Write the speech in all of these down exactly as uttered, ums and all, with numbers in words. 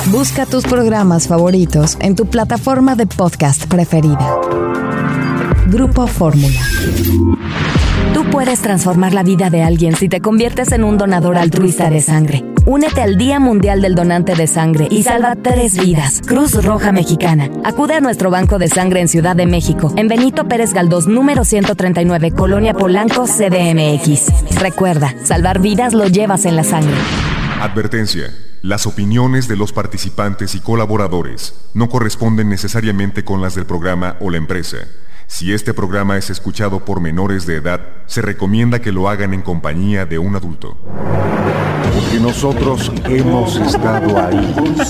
Busca tus programas favoritos en tu plataforma de podcast preferida. Grupo Fórmula. Tú puedes transformar la vida de alguien si te conviertes en un donador altruista de sangre. Únete al Día Mundial del Donante de Sangre y salva tres vidas. Cruz Roja Mexicana. Acude a nuestro banco de sangre en Ciudad de México, en Benito Pérez Galdós, número ciento treinta y nueve, Colonia Polanco, C D M X. Recuerda, salvar vidas lo llevas en la sangre. Advertencia. Las opiniones de los participantes y colaboradores no corresponden necesariamente con las del programa o la empresa. Si este programa es escuchado por menores de edad, se recomienda que lo hagan en compañía de un adulto. Porque nosotros hemos estado ahí.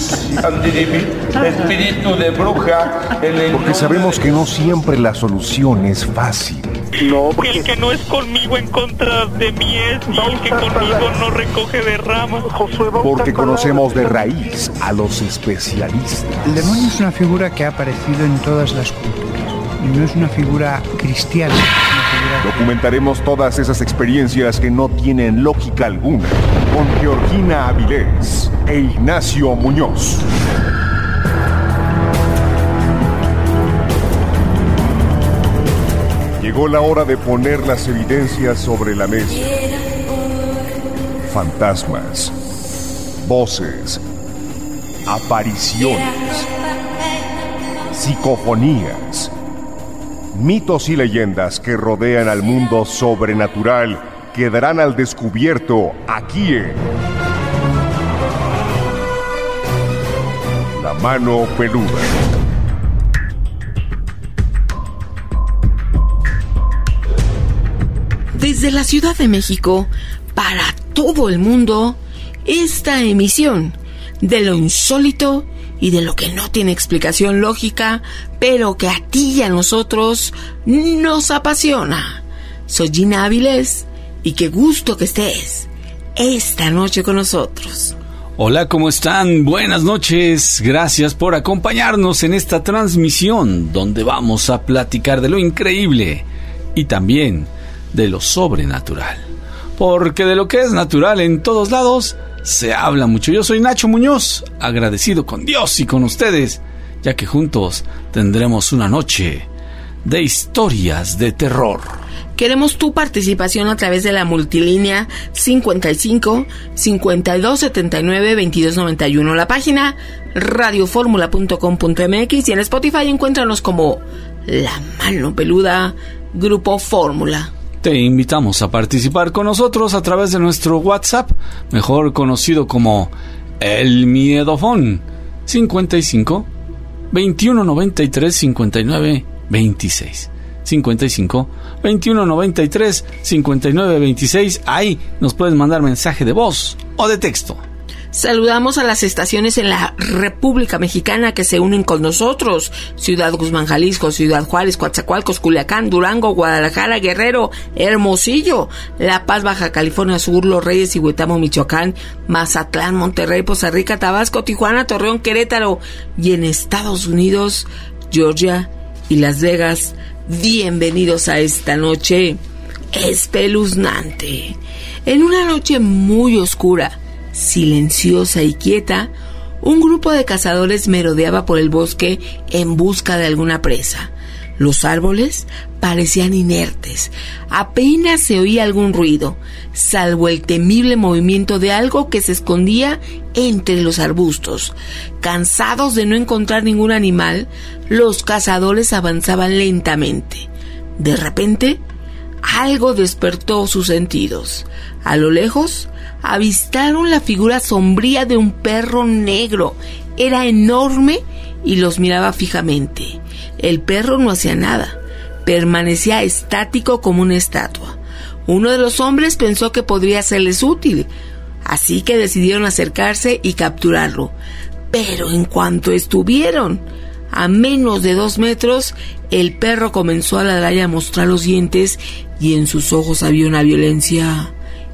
Espíritu de bruja. Porque sabemos que no siempre la solución es fácil. No, porque el que no es conmigo en contra de mí es, y el que conmigo no recoge de ramas. Porque conocemos de raíz a los especialistas. El demonio es una figura que ha aparecido en todas las culturas. Y no es una figura cristiana. Es una figura... Documentaremos todas esas experiencias que no tienen lógica alguna con Georgina Avilés e Ignacio Muñoz. Llegó la hora de poner las evidencias sobre la mesa. Fantasmas, voces, apariciones, psicofonías, mitos y leyendas que rodean al mundo sobrenatural quedarán al descubierto aquí en La Mano Peluda. Desde la Ciudad de México, para todo el mundo, esta emisión de lo insólito y de lo que no tiene explicación lógica, pero que a ti y a nosotros nos apasiona. Soy Gina Avilés y qué gusto que estés esta noche con nosotros. Hola, ¿cómo están? Buenas noches. Gracias por acompañarnos en esta transmisión donde vamos a platicar de lo increíble y también de lo sobrenatural. Porque de lo que es natural en todos lados se habla mucho. Yo soy Nacho Muñoz, agradecido con Dios y con ustedes, ya que juntos tendremos una noche de historias de terror. Queremos tu participación a través de la multilínea cincuenta y cinco, cincuenta y dos, setenta y nueve, veintidós noventa y uno, la página radio fórmula punto com punto m x y en Spotify encuéntranos como La Mano Peluda, Grupo Fórmula. Te invitamos a participar con nosotros a través de nuestro WhatsApp, mejor conocido como El Miedofón, cincuenta y cinco, veintiuno noventa y tres, cincuenta y nueve, veintiséis. cincuenta y cinco, veintiuno noventa y tres, cincuenta y nueve, veintiséis. Ahí nos puedes mandar mensaje de voz o de texto. Saludamos a las estaciones en la República Mexicana que se unen con nosotros: Ciudad Guzmán, Jalisco; Ciudad Juárez, Coatzacoalcos, Culiacán, Durango, Guadalajara, Guerrero, Hermosillo, La Paz, Baja California Sur, Los Reyes y Huetamo, Michoacán; Mazatlán, Monterrey, Poza Rica, Tabasco, Tijuana, Torreón, Querétaro, y en Estados Unidos, Georgia y Las Vegas. Bienvenidos a esta noche espeluznante. En una noche muy oscura, silenciosa y quieta, un grupo de cazadores merodeaba por el bosque en busca de alguna presa. Los árboles parecían inertes, apenas se oía algún ruido, salvo el temible movimiento de algo que se escondía entre los arbustos. Cansados de no encontrar ningún animal, los cazadores avanzaban lentamente. De repente, algo despertó sus sentidos. A lo lejos, avistaron la figura sombría de un perro negro. Era enorme y los miraba fijamente. El perro no hacía nada, permanecía estático como una estatua. Uno de los hombres pensó que podría serles útil, así que decidieron acercarse y capturarlo. Pero en cuanto estuvieron a menos de dos metros, el perro comenzó a ladrar y a mostrar los dientes, y en sus ojos había una violencia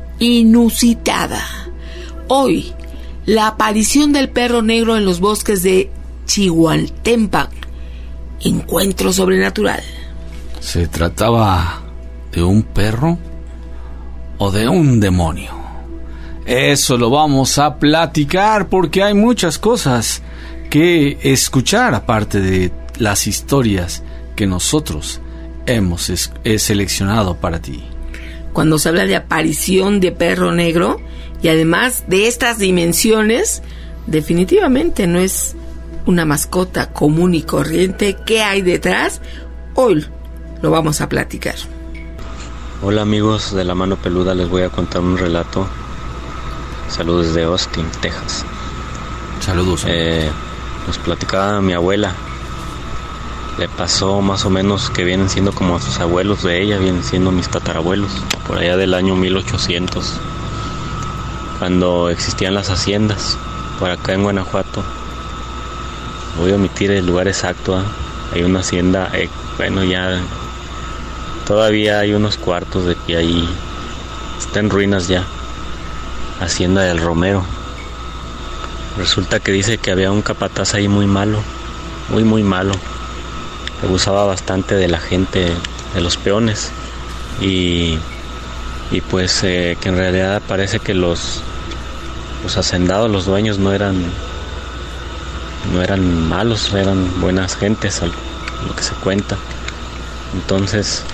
inusitada. Hoy, la aparición del perro negro en los bosques de Chihualtempan. Encuentro sobrenatural. ¿Se trataba de un perro o de un demonio? Eso lo vamos a platicar porque hay muchas cosas que escuchar aparte de las historias que nosotros hemos es- seleccionado para ti. Cuando se habla de aparición de perro negro y además de estas dimensiones, definitivamente no es una mascota común y corriente. ¿Qué hay detrás? Hoy lo vamos a platicar. Hola amigos de La Mano Peluda, les voy a contar un relato. Saludos desde Austin, Texas. Saludos. Eh, nos platicaba mi abuela. Le pasó más o menos que vienen siendo como sus abuelos de ella, vienen siendo mis tatarabuelos, por allá del año mil ochocientos, cuando existían las haciendas, por acá en Guanajuato. Voy a omitir el lugar exacto, ¿eh? Hay una hacienda, eh, bueno, ya todavía hay unos cuartos de que ahí está en ruinas ya, Hacienda del Romero. Resulta que dice que había un capataz ahí muy malo, muy muy malo. Abusaba bastante de la gente, de los peones, y, y pues eh, que en realidad parece que los, los hacendados, los dueños no eran no eran malos, eran buenas gentes, lo que se cuenta. Entonces,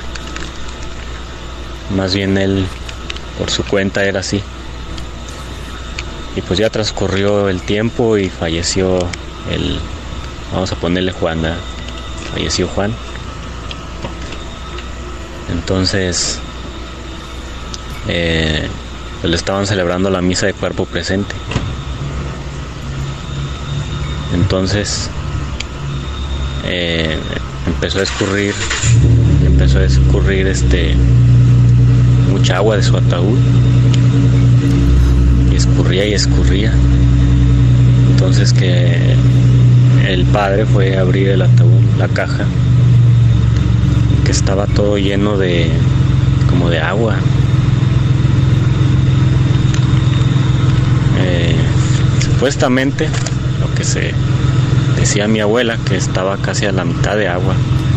más bien él por su cuenta era así. Y pues ya transcurrió el tiempo y falleció el, vamos a ponerle Juan, ¿verdad? Falleció Juan. Entonces eh, pues le estaban celebrando la misa de cuerpo presente. Entonces eh, empezó a escurrir empezó a escurrir este mucha agua de su ataúd, y escurría y escurría. Entonces que el padre fue a abrir el ataúd, la caja, que estaba todo lleno de como de agua. Eh, supuestamente lo que se decía mi abuela, que estaba casi a la mitad de agua.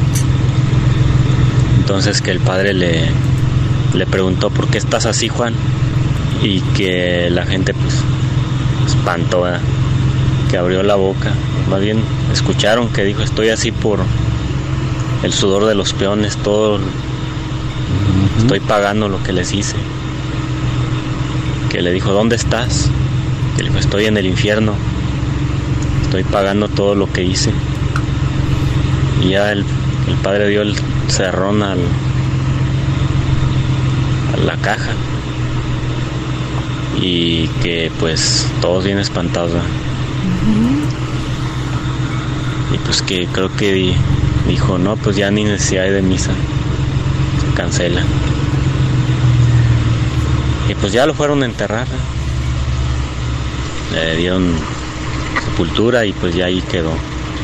Entonces que el padre le, le preguntó: ¿por qué estás así, Juan? Y que la gente pues espantó, ¿verdad? Que abrió la boca, más bien escucharon que dijo: estoy así por el sudor de los peones, todo, uh-huh. Estoy pagando lo que les hice. Que le dijo: ¿dónde estás? Que le dijo: estoy en el infierno, estoy pagando todo lo que hice. Y ya el, el padre dio el cerrón al, a la caja, y que pues todos bien espantados, ¿verdad? Y pues que creo que dijo: no, pues ya ni necesidad de misa, se cancela. Y pues ya lo fueron a enterrar, ¿eh? Le dieron sepultura y pues ya ahí quedó.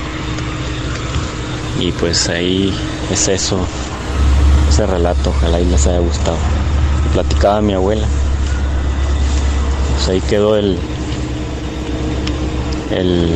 Y pues ahí es eso, ese relato, ojalá y les haya gustado. Y platicaba mi abuela, pues ahí quedó el el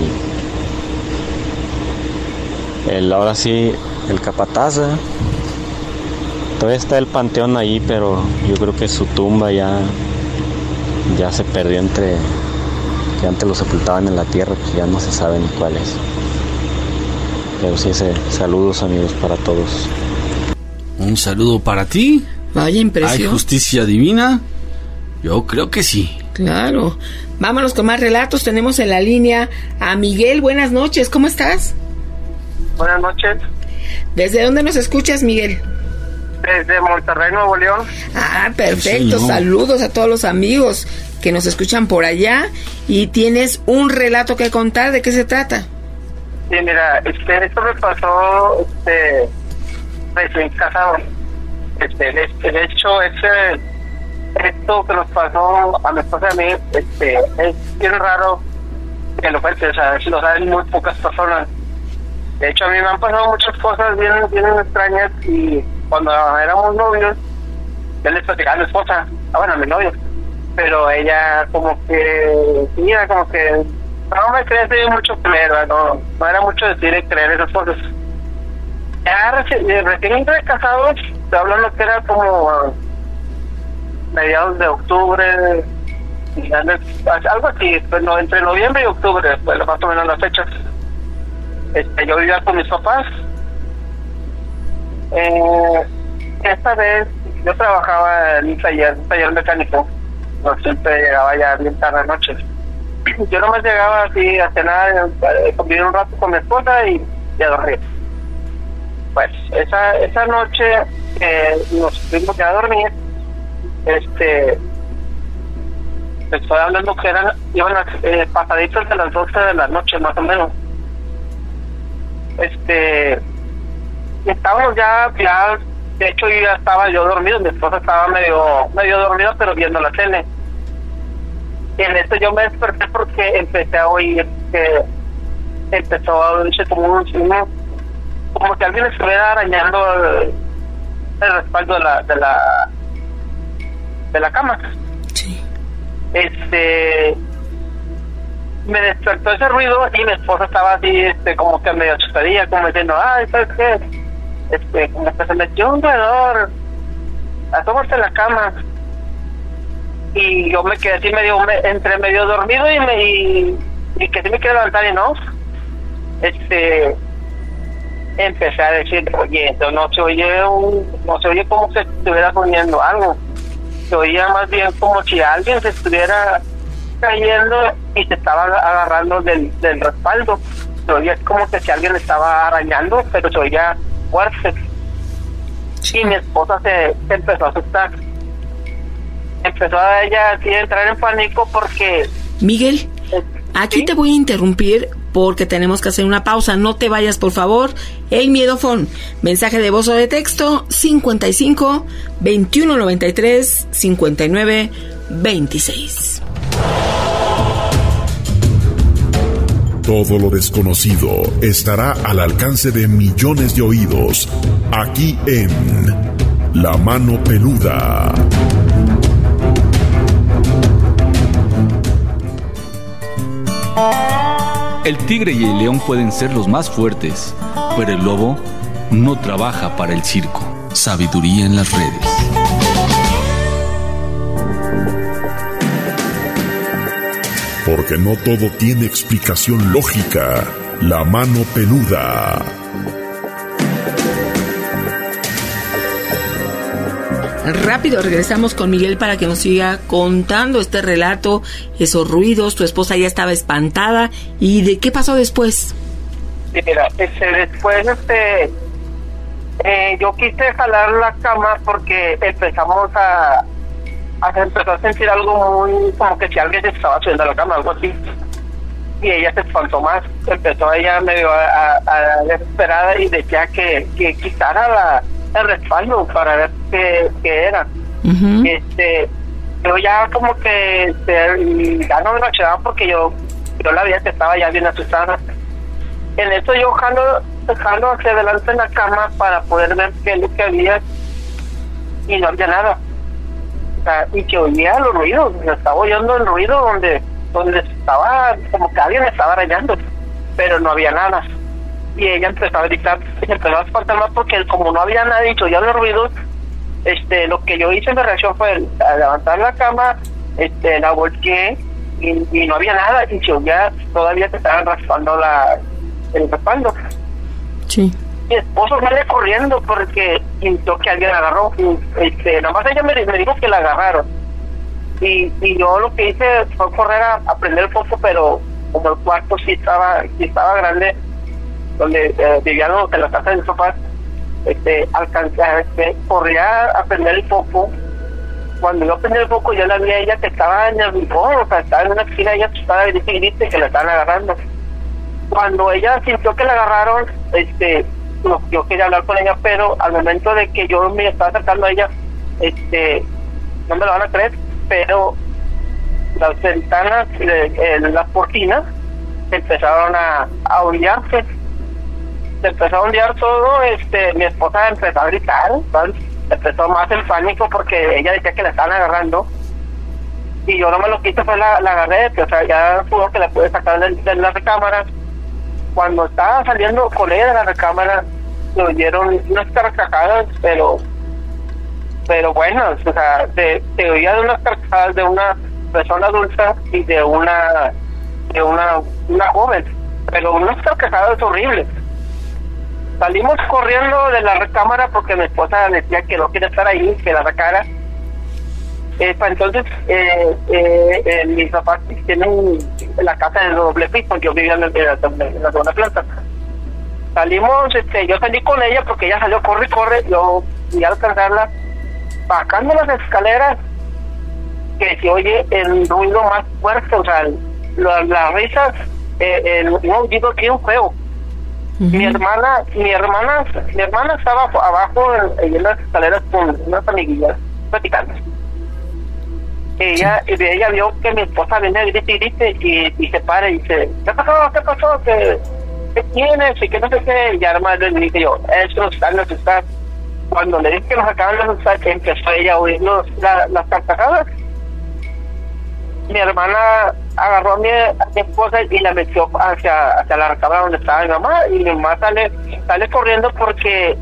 el ahora sí el capataz, ¿eh? Todavía está el panteón ahí, pero yo creo que su tumba ya ya se perdió entre que antes lo sepultaban en la tierra, pues ya no se sabe ni cuál es. Pero sí, ese, saludos amigos para todos. Un saludo para ti. Vaya impresión. ¿Hay justicia divina? Yo creo que sí. Claro. Vámonos con más relatos. Tenemos en la línea a Miguel. Buenas noches, ¿cómo estás? Buenas noches. ¿Desde dónde nos escuchas, Miguel? Desde Monterrey, Nuevo León. Ah, perfecto. Sí, no. Saludos a todos los amigos que nos escuchan por allá. Y tienes un relato que contar. ¿De qué se trata? Sí, mira, este, esto me pasó este, recién casado. Este, de, de hecho, este, esto que nos pasó a mi esposa y a mí, este, es bien raro que lo cuente, o sea, lo saben muy pocas personas. De hecho, a mí me han pasado muchas cosas bien, bien extrañas, y cuando éramos novios, yo les platicaba a mi esposa, ah, bueno, a mi novio, pero ella como que, sí, como que no me creía mucho creer, no, no era mucho decir y creer esas cosas. Ya recién, recién entre casados, estoy hablando que era como mediados de octubre algo así, pues, no, entre noviembre y octubre, pues más o menos las fechas. Este, yo vivía con mis papás. Eh, esta vez yo trabajaba en un taller, un taller mecánico. No siempre llegaba ya bien tarde de noche. Yo nomás llegaba así a cenar, a convivir un rato con mi esposa y, y a dormir. Pues esa esa noche eh, nos fuimos ya a dormir. Este, estoy hablando que eran iban a, eh, pasaditos de las doce de la noche más o menos. Este, estábamos ya, ya, de hecho yo ya estaba yo dormido, mi esposa estaba medio, medio dormida pero viendo la tele. Y en esto yo me desperté porque empecé a oír que empezó a oírse como un, un como que alguien estuviera arañando el, el respaldo de la, de la de la cama. Sí. Este, me despertó ese ruido y mi esposa estaba así, este, como que medio asustadilla, como diciendo, ay, ¿sabes qué? Este, como que se metió un roedor, asómate en la cama. Y yo me quedé así medio, me, entre medio dormido y me, y, y que sí me quedé levantar y no. Este, empecé a decir, oye, no se oye un, no se oye como que estuviera poniendo algo. Se oía más bien como si alguien se estuviera cayendo y se estaba agarrando del, del respaldo. Se oía como que si alguien estaba arañando, pero se oía fuerte. Y mi esposa se, se empezó a asustar. Empezó a ella así a entrar en pánico porque... Miguel, aquí ¿sí? Te voy a interrumpir porque tenemos que hacer una pausa. No te vayas, por favor. El Miedofón. Mensaje de voz o de texto cincuenta y cinco, veintiuno noventa y tres, cincuenta y nueve, veintiséis. Todo lo desconocido estará al alcance de millones de oídos. Aquí en La Mano Peluda. El tigre y el león pueden ser los más fuertes, pero el lobo no trabaja para el circo. Sabiduría en las redes. Porque no todo tiene explicación lógica. La Mano Peluda. Rápido, regresamos con Miguel para que nos siga contando este relato, esos ruidos. Tu esposa ya estaba espantada. ¿Y de qué pasó después? Mira, este, después este, eh, yo quise jalar la cama porque empezamos a, a empezó a sentir algo muy, como que si alguien se estaba subiendo a la cama, algo así. Y ella se espantó más, empezó ella medio a, a, a desesperada y decía que, que quitara la el respaldo para ver qué, qué era. Uh-huh. Este, yo ya como que este, ya no me nocheaba porque yo yo la veía que estaba ya bien asustada. En esto yo jalo, jalo hacia adelante en la cama para poder ver qué es lo que había y no había nada. O sea, y que oía los ruidos, me estaba oyendo el ruido donde donde estaba, como que alguien estaba arañando, pero no había nada. Y ella empezó a gritar, se empezó a espantar más porque como no había nada y oía los ruidos, este, lo que yo hice en mi reacción fue a levantar la cama, este, la volteé y, y no había nada y se oía todavía que estaban raspando la, el respaldo. Sí. Mi esposo sale corriendo porque sintió que alguien la agarró, y, este, nada más ella me, me dijo que la agarraron. Y, y yo lo que hice fue correr a, a prender el foco, pero como el cuarto sí estaba, sí estaba grande, donde eh, vivíamos en la casa de mis papás, este, alcancé, este, corría a prender el foco. Cuando yo prendí el foco, yo la vi a ella que estaba en el rincón, o sea, estaba en una esquina, ella estaba grite y grite que la estaban agarrando. Cuando ella sintió que la agarraron, este, no, yo quería hablar con ella, pero al momento de que yo me estaba acercando a ella, este, no me lo van a creer, pero las ventanas, eh, las cortinas, empezaron a, a ondearse. Se empezó a ondear todo, este, mi esposa empezó a gritar, ¿sabes? Empezó más el pánico porque ella decía que la estaban agarrando y yo no me lo quise, pues la, la agarré, o sea, ya pudo que la pude sacar de, de la recámara. Cuando estaba saliendo con ella de la recámara, le oyeron unas carcajadas, pero pero bueno, o sea, te, te oía de unas carcajadas de una persona adulta y de una de una una joven, pero no estar casado es horrible. Salimos corriendo de la recámara porque mi esposa decía que no quiere estar ahí, que la sacara. Eh, pues entonces eh, eh, eh, mis papás tienen la casa de doble piso, yo vivía en la, en la, en la segunda planta. Salimos, este, yo salí con ella porque ella salió, corre, corre, yo fui a alcanzarla, bajando las escaleras, que se oye el ruido más fuerte, o sea, las la risas, eh, el un aullido aquí un feo. Uh-huh. Mi hermana, mi hermana, mi hermana estaba abajo en, en las escaleras con unas amiguillas platicando. Ella, sí. ella vio que mi esposa viene y grita y grita y, y se para y dice, ¿qué pasó? ¿Qué pasó? ¿Qué, qué tienes? Y que no sé qué. Y además le dije yo, eso nos están, nos están. Cuando le dije que nos acaban de asustar, empezó ella a oír los, la, las carcajadas. Mi hermana agarró a mi, a mi esposa y la metió hacia, hacia la recámara donde estaba mi mamá, y mi mamá sale, sale corriendo porque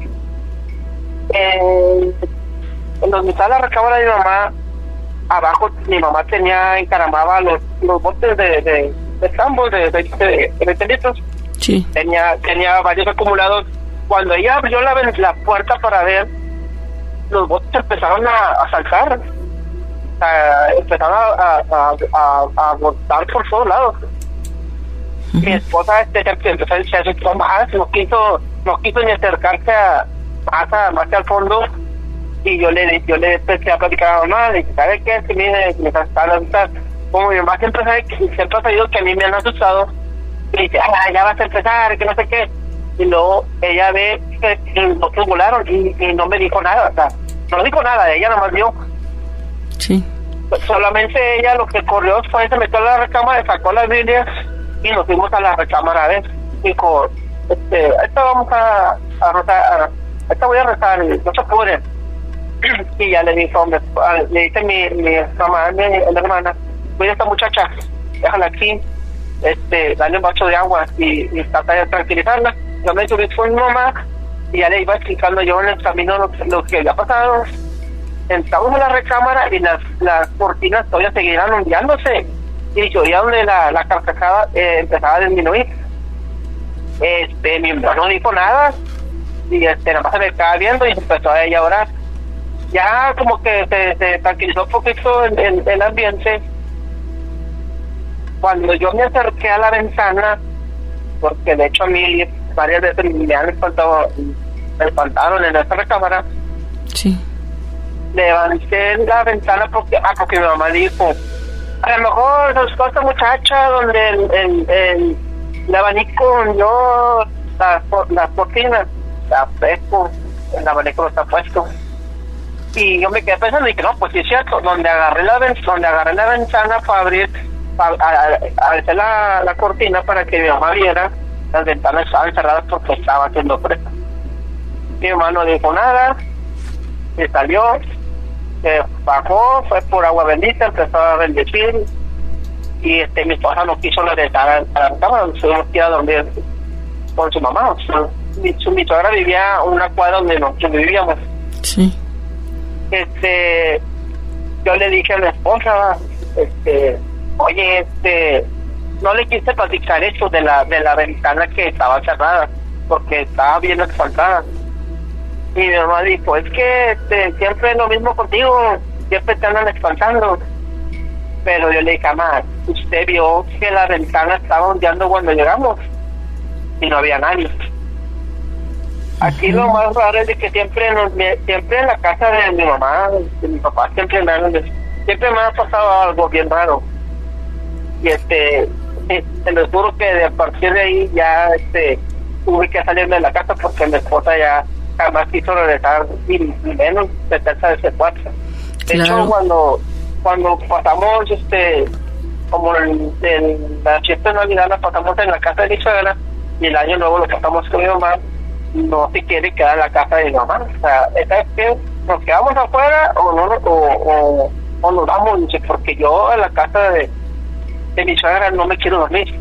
eh, en donde estaba la recámara de mi mamá, abajo mi mamá tenía encaramaba los, los botes de de, de tambos de de, de, de, de litros. Sí. Tenía, tenía varios acumulados. Cuando ella abrió la, la puerta para ver, los botes empezaron a, a saltar. A, empezaron a, a, a, a botar por todos lados. Uh-huh. Mi esposa este, empezó a decir, más, no quiso, no quiso ni acercarse a, más, a, más al fondo. Y yo le yo le empecé a platicar a mamá, le dije, ¿sabe qué? Que mire, me están asustando. Como mi mamá siempre sabe que siempre ha sabido que a mí me han asustado, y dice, ah, ya vas a empezar, que no sé qué. Y luego ella ve que los otros volaron y, y no me dijo nada, o sea, no dijo nada, ella nomás vio. Sí. Pues solamente ella lo que corrió fue, se metió a la recámara, sacó las Biblias y nos fuimos a la recámara a ver. Dijo, este, esta vamos a, a rezar, esta voy a rezar, no se apure. Y ya le dijo, me, le dice mi, mi mamá, mi, mi hermana, cuida a esta muchacha, déjala aquí, este, dale un vaso de agua y, y trata de tranquilizarla. Yo me subí con mi mamá y ya le iba explicando yo en el camino lo, lo que había pasado. Entramos en la recámara y las, las cortinas todavía seguían ondeándose, y yo ya donde la, la carcajada eh, empezaba a disminuir. Este, mi mamá no dijo nada y este, nada más se me estaba viendo y empezó a ella a orar. Ya como que se, se tranquilizó un poquito el, el, el ambiente. Cuando yo me acerqué a la ventana, porque de hecho a mí varias veces me han espantado, me espantaron en esa recámara. Sí. Levanté la ventana porque, ah, porque mi mamá dijo, a lo mejor nos esta muchacha donde el, el, el, el abanico, yo, las, las cortinas, la fresco, el abanico no está puesto. Y yo me quedé pensando y dije, no, pues sí es cierto, donde agarré la donde agarré la ventana para abrir, para hacer la, la cortina para que mi mamá viera, las ventanas estaban cerradas porque estaba haciendo fresco. Mi mamá no dijo nada, se salió, se bajó, fue por agua bendita, empezó a bendecir, y este mi esposa no quiso regresar a la cama, se tuvimos que ir a dormir con su mamá. O sea, mi, su, mi suegra vivía una cuadra donde nosotros vivíamos. Sí. Este, yo le dije a mi esposa, este, oye, este, no le quise platicar eso de la de la ventana que estaba cerrada, porque estaba bien espantada. Y mi mamá dijo, es que este, siempre es lo mismo contigo, siempre te andan espantando. Pero yo le dije, mamá, usted vio que la ventana estaba ondeando cuando llegamos y no había nadie. Aquí lo más raro es de que siempre nos, siempre en la casa de mi mamá, de mi papá, siempre me han, siempre me ha pasado algo bien raro. Y este, te lo juro que de a partir de ahí ya este tuve que salirme de la casa porque mi esposa ya jamás quiso regresar y, y menos meterse a ese cuarto. De claro. hecho, cuando cuando pasamos este como en, en la fiesta de Navidad la pasamos en la casa de mi suegra y el año nuevo lo pasamos con mi mamá, no se quiere quedar en la casa de mi mamá. O sea, ¿es que nos quedamos afuera o no o, o, o nos vamos? Dice, porque yo en la casa de, de mi suegra no me quiero dormir.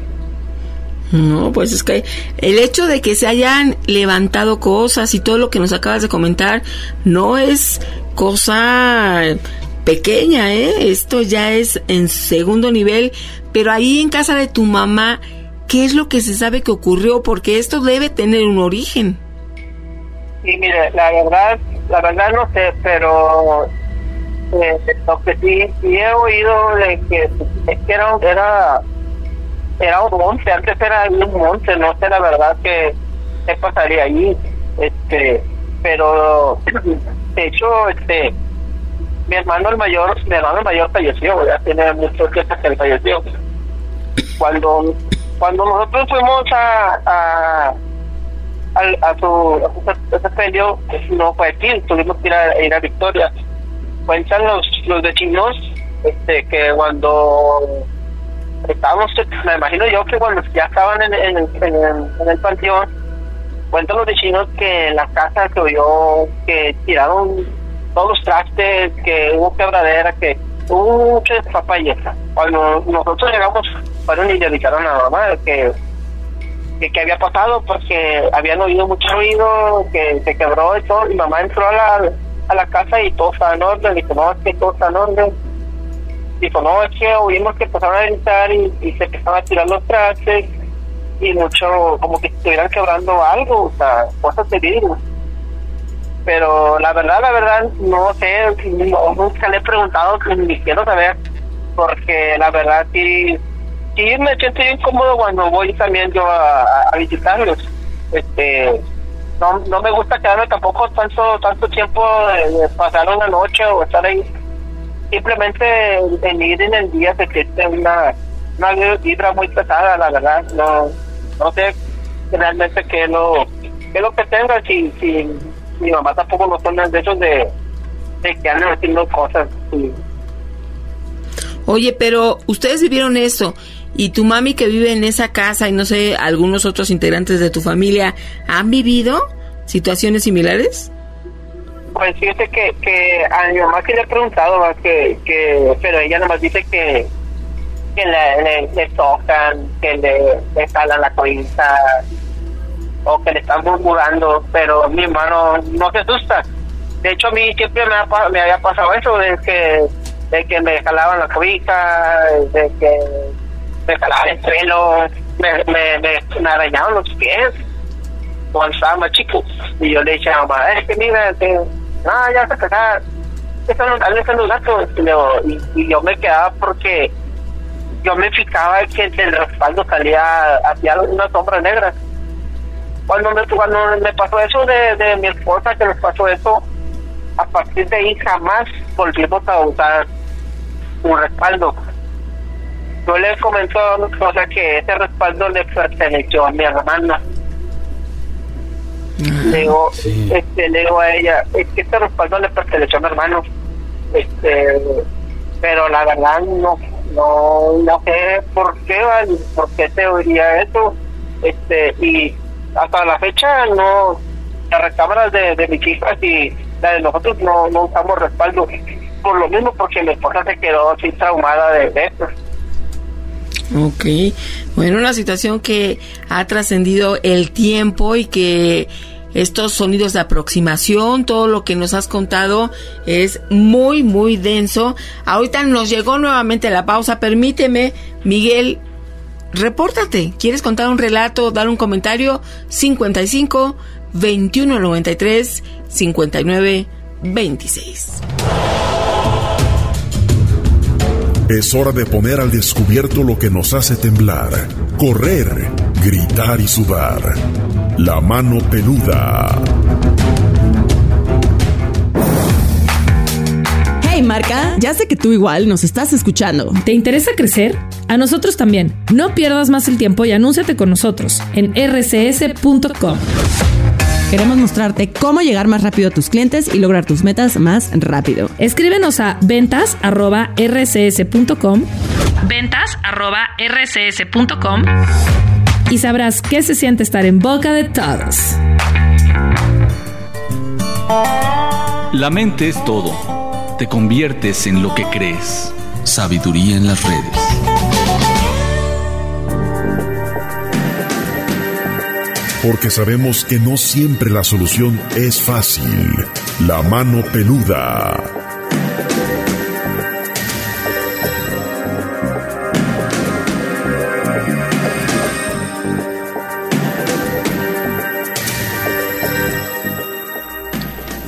No, pues es que el hecho de que se hayan levantado cosas y todo lo que nos acabas de comentar no es cosa pequeña, ¿eh? Esto ya es en segundo nivel, pero ahí en casa de tu mamá, ¿qué es lo que se sabe que ocurrió? Porque esto debe tener un origen. Sí, mire, la verdad, la verdad no sé, pero eh, lo que sí, sí he oído de que, es que era, era, era un monte, antes era un monte, no sé la verdad que qué pasaría allí, este, pero de hecho, este, mi hermano el mayor, mi hermano el mayor falleció, ya tiene mucho tiempo que él falleció. Cuando, cuando nosotros fuimos a, a A, a su sepelio, no fue aquí, tuvimos que ir a, ir a Victoria. Cuentan los los vecinos este, que cuando estábamos, me imagino yo que cuando ya estaban en, en, en, en, en el panteón, cuentan los vecinos que en la casa que oyó que tiraron todos los trastes, que hubo quebradera, que hubo mucha papayeta. Cuando nosotros llegamos, fueron y le avisaron a la mamá que que, que había pasado, porque habían oído mucho ruido, que se quebró y todo. Mi mamá entró a la, a la casa y todo estaba en orden. Dijo, no, es que todo está en orden. Dijo, no, es que oímos que empezaron a gritar y, y se empezaron a tirar los trastes y mucho, como que estuvieran quebrando algo, o sea, cosas de vidrio. Pero la verdad, la verdad, no sé, no, nunca le he preguntado, ni quiero saber, porque la verdad sí... Sí, me siento incómodo cuando voy también yo a, a visitarlos. Este, no, no me gusta quedarme tampoco tanto tanto tiempo de, de pasar una noche o estar ahí. Simplemente en ir en el día se siente una, una vibra muy pesada, la verdad. No no sé realmente qué es lo, qué es lo que tenga. Si, si mi mamá tampoco no son de esos de, de que andan haciendo cosas. Sí. Oye, pero ustedes vivieron eso. ¿Y tu mami que vive en esa casa y no sé, algunos otros integrantes de tu familia han vivido situaciones similares? Pues fíjate que, que a mi mamá que le he preguntado, que, que pero ella nomás dice que que le, le, le tocan, que le, le jalan la cobija o que le están murmurando, pero mi hermano no se asusta. De hecho, a mí siempre me, ha, me había pasado eso, de que, de que me jalaban la cobija, de que me jalaban el pelo, me, me, me, me arañaban los pies cuando estaba más chico. Y yo le decía a mamá, es que mira, que, no, ya se acá, están los gatos. Y, luego, y, y yo me quedaba porque yo me fijaba que del respaldo salía hacia una sombra negra. Cuando me, cuando me pasó eso de, de mi esposa, que nos pasó eso, a partir de ahí jamás volvimos a usar un respaldo. Yo le comentó a mi esposa que ese respaldo le perteneció a mi hermana. Le digo, sí. este, le digo a ella, es que este respaldo le perteneció a mi hermano. Este, pero la verdad no, no, no sé por qué, por qué te oiría eso. Este, y hasta la fecha no, las recámaras de, de mis hijas y la de nosotros no, no usamos respaldo, por lo mismo, porque mi esposa se quedó así traumada de, de eso. Ok, bueno, una situación que ha trascendido el tiempo y que estos sonidos de aproximación, todo lo que nos has contado es muy, muy denso. Ahorita nos llegó nuevamente la pausa, permíteme, Miguel, repórtate. ¿Quieres contar un relato, dar un comentario? cincuenta y cinco, veintiuno noventa y tres, cincuenta y nueve, veintiséis. Es hora de poner al descubierto lo que nos hace temblar, correr, gritar y sudar. La mano peluda. Hey marca, ya sé que tú igual nos estás escuchando. ¿Te interesa crecer? A nosotros también. No pierdas más el tiempo y anúnciate con nosotros en erre ce ese punto com. Queremos mostrarte cómo llegar más rápido a tus clientes y lograr tus metas más rápido. Escríbenos a ventas arroba erre ce ese punto com, ventas arroba erre ce ese punto com, y sabrás qué se siente estar en boca de todos. La mente es todo. Te conviertes en lo que crees. Sabiduría en las redes. Porque sabemos que no siempre la solución es fácil. La mano peluda.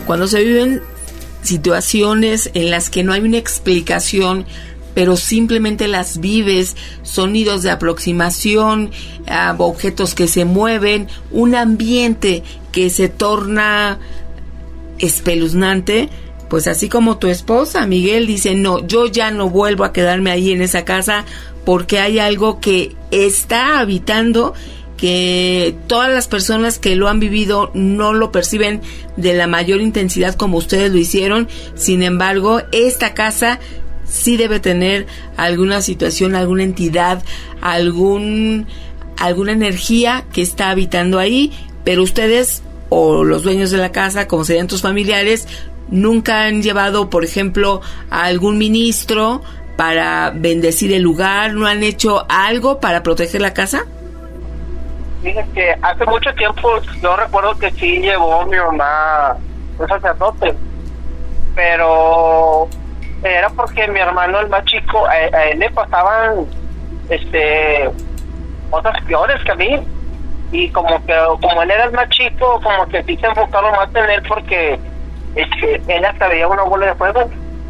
cuando se viven situaciones en las que no hay una explicación, pero simplemente las vives, sonidos de aproximación, uh, objetos que se mueven, un ambiente que se torna espeluznante, pues así como tu esposa, Miguel, dice, no, yo ya no vuelvo a quedarme ahí en esa casa porque hay algo que está habitando, que todas las personas que lo han vivido no lo perciben de la mayor intensidad como ustedes lo hicieron. Sin embargo, esta casa sí debe tener alguna situación, alguna entidad, algún alguna energía que está habitando ahí, pero ustedes o los dueños de la casa, como serían tus familiares, nunca han llevado, por ejemplo, a algún ministro para bendecir el lugar, ¿no han hecho algo para proteger la casa? Fíjate que hace mucho tiempo yo recuerdo que sí llevó mi mamá un sacerdote, pero era porque mi hermano, el más chico, a, a él le pasaban este cosas peores que a mí, y como que como él era el más chico, como que sí se enfocaron más en él porque este, él hasta veía una bola de fuego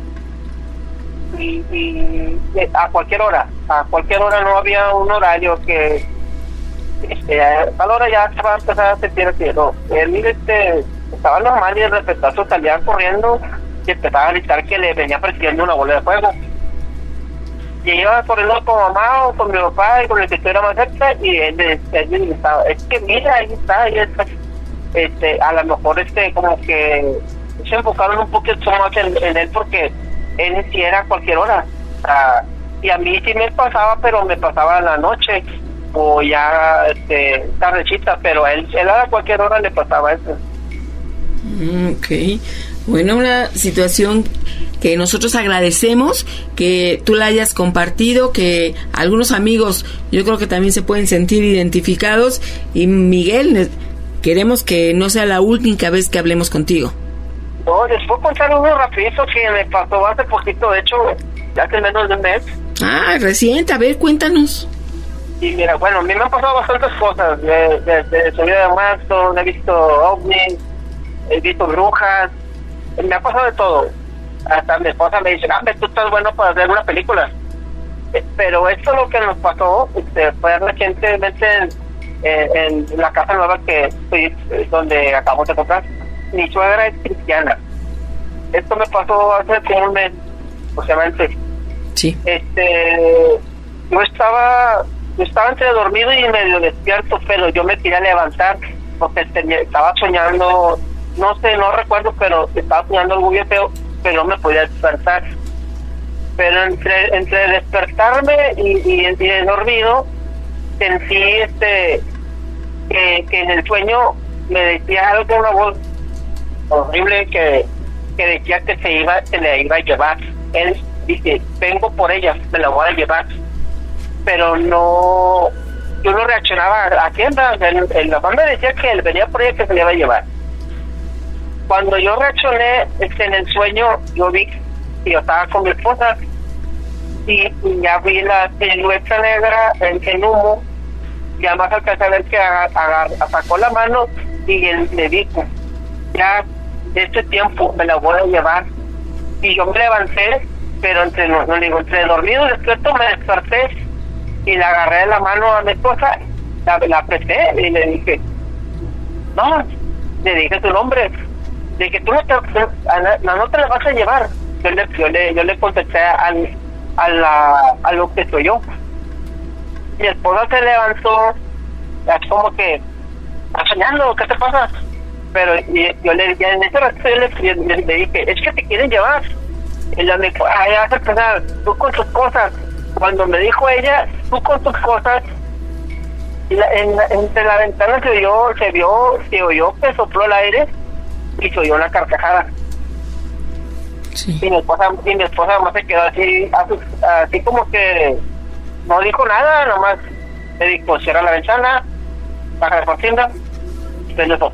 y, y a cualquier hora, a cualquier hora, no había un horario que este, a tal hora ya se va a empezar a sentir así, no, él este, estaba normal y de repente salía corriendo y empezaba a gritar que le venía persiguiendo una bola de fuego. Y iba corriendo con mamá o con mi papá y con el que estuviera más cerca, y él le gritaba, es que mira, ahí está, ahí está. Este, a lo mejor este como que se enfocaron un poquito más en, en él porque él sí era a cualquier hora. O sea, y a mí sí me pasaba, pero me pasaba en la noche o ya este, tardecita, pero él, él a cualquier hora le pasaba eso. Ok, bueno, una situación que nosotros agradecemos que tú la hayas compartido, que algunos amigos yo creo que también se pueden sentir identificados, y Miguel, queremos que no sea la única vez que hablemos contigo. No, les puedo contar uno rapidito que me pasó hace poquito, de hecho, hace menos de un mes. Ah, reciente, a ver, cuéntanos. Y mira, bueno, a mí me han pasado bastantes cosas, de, de, de subida de marzo, he visto ovnis, he visto brujas, me ha pasado de todo. Hasta mi esposa me dice, ah, tú estás bueno para hacer una película. Eh, pero esto lo que nos pasó este, fue recientemente en, en, en la casa nueva que estoy, donde acabamos de comprar. Mi suegra es cristiana. Esto me pasó hace como un mes, aproximadamente. Sí. Este, yo estaba, yo estaba entre dormido y medio despierto, pero yo me quería levantar porque tenía, estaba soñando, no sé, no recuerdo, pero estaba soñando algo bien feo, pero no me podía despertar. Pero entre entre despertarme y, y, y de dormido, sentí este que, que en el sueño me decía algo, una voz horrible que, que decía que se iba, se le iba a llevar. Él dice, vengo por ella, me la voy a llevar. Pero no, yo no reaccionaba a quién, el, el papá me decía que él venía por ella, que se le iba a llevar. Cuando yo reaccioné este, en el sueño, yo vi que yo estaba con mi esposa y, y ya vi la silueta negra en, en humo, y además alcancé a ver que agar, agar, sacó la mano y él me dijo, ya de este tiempo me la voy a llevar. Y yo me levanté, pero entre, no, no digo, entre dormido y despierto me desperté y le agarré de la mano a mi esposa, la, la apreté y le dije, no, le dije su nombre, de que tú no te, no, no te la vas a llevar. Yo le, yo le, yo le contesté al, a, la, a lo que soy yo. Mi esposa se levantó, así como que, ¿estás soñando? ¿Qué te pasa? Pero y, yo le dije, en ese rato yo le, le, le dije, es que te quieren llevar. Y ella me dijo, ay, vas a empezar, tú con tus cosas. Cuando me dijo ella, tú con tus cosas, y la, en, entre la ventana se vio, se vio, se oyó que sopló el aire y se oyó una carcajada. Sí. Y mi esposa, y mi esposa nomás se quedó así, así, así como que no dijo nada, nomás le dijo, cierra la ventana, baja la cortina, y prende el foco.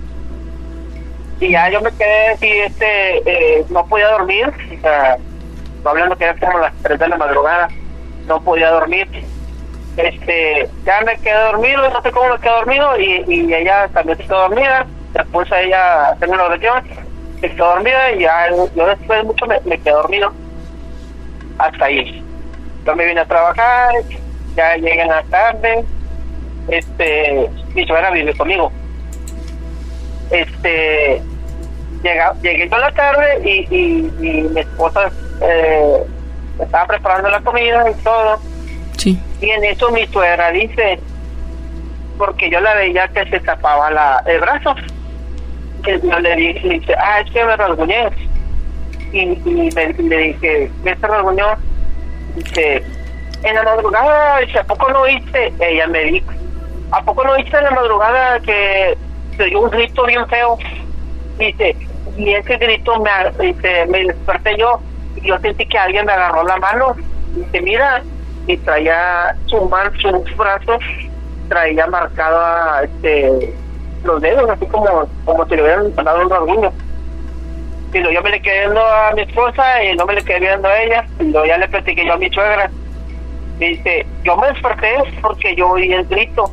Y ya yo me quedé así, este, eh, no podía dormir, o sea, no hablando que era como las tres de la madrugada, no podía dormir. Este, ya me quedé dormido, no sé cómo me quedé dormido, y, y ella también se quedó dormida. Después a ella tengo una oración me quedé dormida y ya yo después de mucho me, me quedé dormido hasta ahí. Yo me vine a trabajar, ya llegué en la tarde, este, mi suegra vive conmigo. Este, llega, llegué yo en la tarde y, y, y mi esposa eh, estaba preparando la comida y todo. Sí. Y en eso mi suegra dice, porque yo la veía que se tapaba la, el brazo, que yo le dije, le dice, ah, es que me rasguñé. Y, y le, le dije, ¿qué se rasguñó? Dice, en la madrugada, dice, ¿a poco no oíste? Ella me dijo, ¿a poco no oíste en la madrugada que se dio un grito bien feo? Dice, y ese grito me, dice, me desperté yo y yo sentí que alguien me agarró la mano. Dice, mira, y traía su mano, sus brazos, traía marcado este, los dedos, así como, como si le hubieran dado un rasguño. Y luego yo me le quedé viendo a mi esposa y no me le quedé viendo a ella, y luego ya le platiqué yo a mi suegra. Dice, yo me desperté porque yo oí el grito.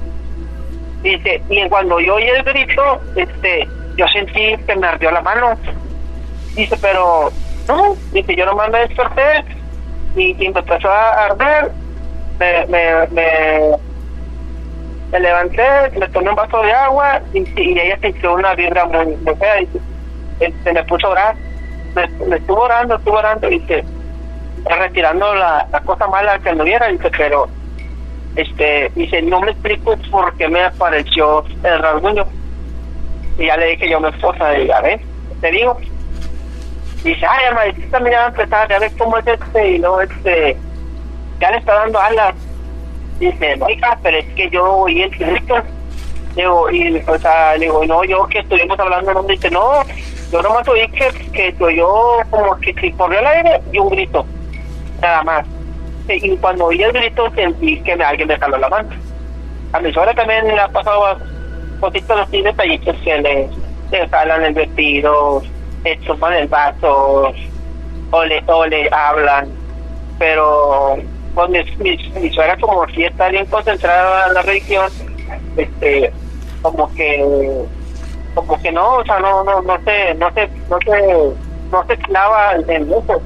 Dice, y cuando yo oí el grito, este, yo sentí que me ardió la mano. Dice, pero no, dice, yo nomás me desperté y, y me empezó a arder. Me, me, me, me levanté, me tomé un vaso de agua y, y ella sintió una vibra muy, muy fea. Y se me puso a orar, me, me estuvo orando, estuvo orando y dice, retirando la, la cosa mala que no viera. Dice, pero este, dice, no me explico por qué me apareció el rasguño. Y ya le dije yo a mi esposa, y a ver, te digo. Dice, ay, amadita, mira, va a empezar, ya ves cómo es este, y no, este, ya le está dando alas. Dice, oiga, pero es que yo oí el grito. Digo, y o sea, le digo, no, yo que estuvimos hablando, no, dice, no, yo nomás oí que, que se oyó como que si corrió el aire y un grito, nada más. Y cuando oí el grito sentí que me, alguien me jaló la mano. A mi suegra también le ha pasado cositas así, detallitos que le, le jalan el vestido, le chupan el vaso, o le, o le hablan, pero pues mi, mi, mi suegra como si está bien concentrada en la religión, este, como que como que no, o sea, no no no se no se no se no se clava en eso.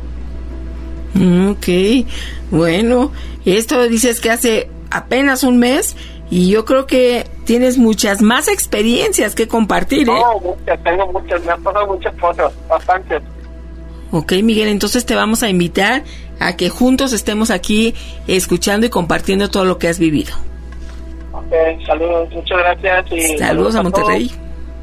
Ok, bueno, esto dices que hace apenas un mes y yo creo que tienes muchas más experiencias que compartir, ¿eh? No, muchas, tengo muchas, me han pasado muchas cosas, bastantes. Ok, Miguel, entonces te vamos a invitar a que juntos estemos aquí escuchando y compartiendo todo lo que has vivido. Ok, saludos, muchas gracias. Y saludos, saludos a, a Monterrey.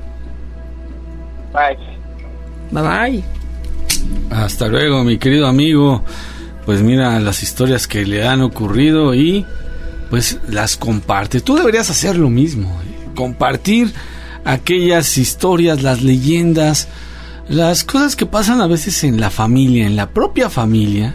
Bye. Bye bye. Hasta luego, mi querido amigo. Pues mira las historias que le han ocurrido y pues las comparte. Tú deberías hacer lo mismo, ¿eh? Compartir aquellas historias, las leyendas, las cosas que pasan a veces en la familia, en la propia familia,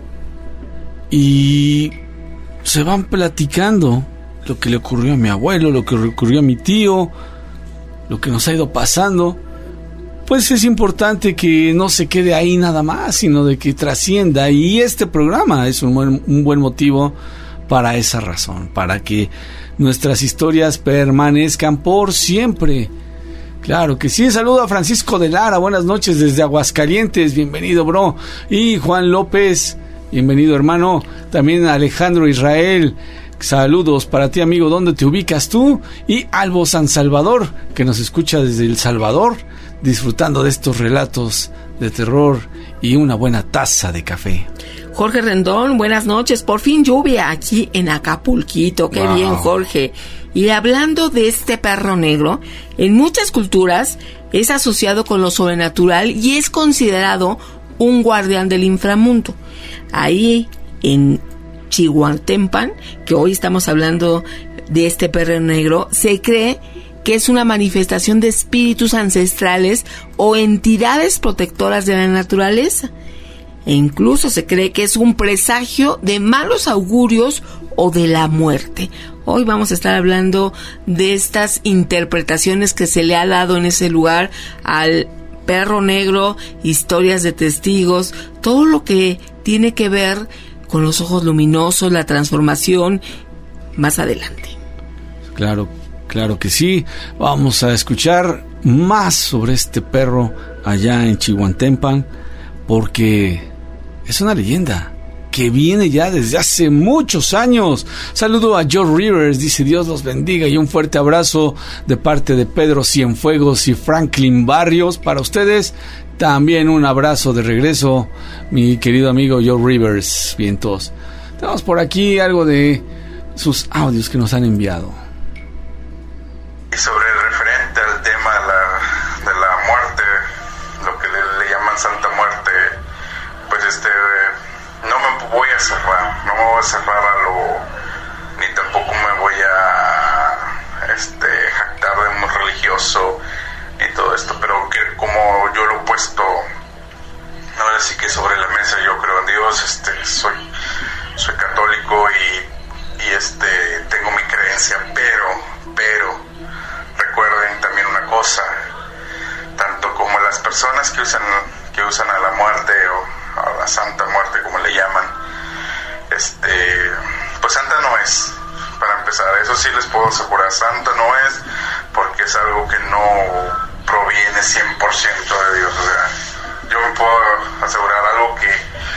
y se van platicando lo que le ocurrió a mi abuelo, lo que le ocurrió a mi tío, lo que nos ha ido pasando. Pues es importante que no se quede ahí nada más, sino de que trascienda, y este programa es un buen, un buen motivo para esa razón, para que nuestras historias permanezcan por siempre. Claro que sí. Saludo a Francisco de Lara, buenas noches desde Aguascalientes, bienvenido, bro. Y Juan López, bienvenido, hermano. También Alejandro Israel, saludos para ti, amigo. ¿Dónde te ubicas tú? Y Albo San Salvador, que nos escucha desde El Salvador, disfrutando de estos relatos de terror y una buena taza de café. Jorge Rendón, buenas noches. Por fin lluvia aquí en Acapulquito. Qué wow. Bien, Jorge. Y hablando de este perro negro, en muchas culturas es asociado con lo sobrenatural y es considerado un guardián del inframundo. Ahí en Chihuahuatempan, que hoy estamos hablando de este perro negro, se cree que es una manifestación de espíritus ancestrales o entidades protectoras de la naturaleza. E incluso se cree que es un presagio de malos augurios o de la muerte. Hoy vamos a estar hablando de estas interpretaciones que se le ha dado en ese lugar al perro negro, historias de testigos, todo lo que tiene que ver con los ojos luminosos, la transformación, más adelante. Claro, claro que sí. Vamos a escuchar más sobre este perro allá en Chihuantempan, porque es una leyenda que viene ya desde hace muchos años. Saludo a Joe Rivers, dice Dios los bendiga, y un fuerte abrazo de parte de Pedro Cienfuegos y Franklin Barrios para ustedes. También un abrazo de regreso, mi querido amigo Joe Rivers. Bien, todos. Tenemos por aquí algo de sus audios que nos han enviado. Y sobre el referente al tema de la, de la muerte, lo que le, le llaman Santa Muerte, pues este... no me voy a cerrar, no me voy a cerrar a lo, ni tampoco me voy a este, jactar de muy religioso y todo esto, pero que como yo lo he puesto, ahora sí que sobre la mesa, yo creo en Dios, este, soy, soy católico y, y este, tengo mi creencia, pero, pero, recuerden también una cosa, tanto como las personas que usan, que usan a la muerte o a la Santa Muerte, como le llaman, este, pues santa no es, para empezar, eso sí les puedo asegurar, santa no es, porque es algo que no proviene cien por ciento de Dios. O sea, yo me puedo asegurar algo que,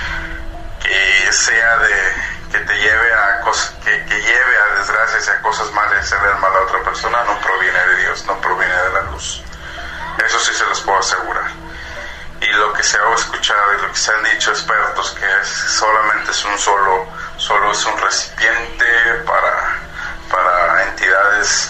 que sea de, que te lleve a cosas, que, que lleve a desgracias y a cosas malas, hacerle el mal a otra persona, no proviene de Dios, no proviene de la luz. Eso sí se los puedo asegurar. Y lo que se ha escuchado y lo que se han dicho expertos, que es, solamente es un solo, solo es un recipiente para, para entidades,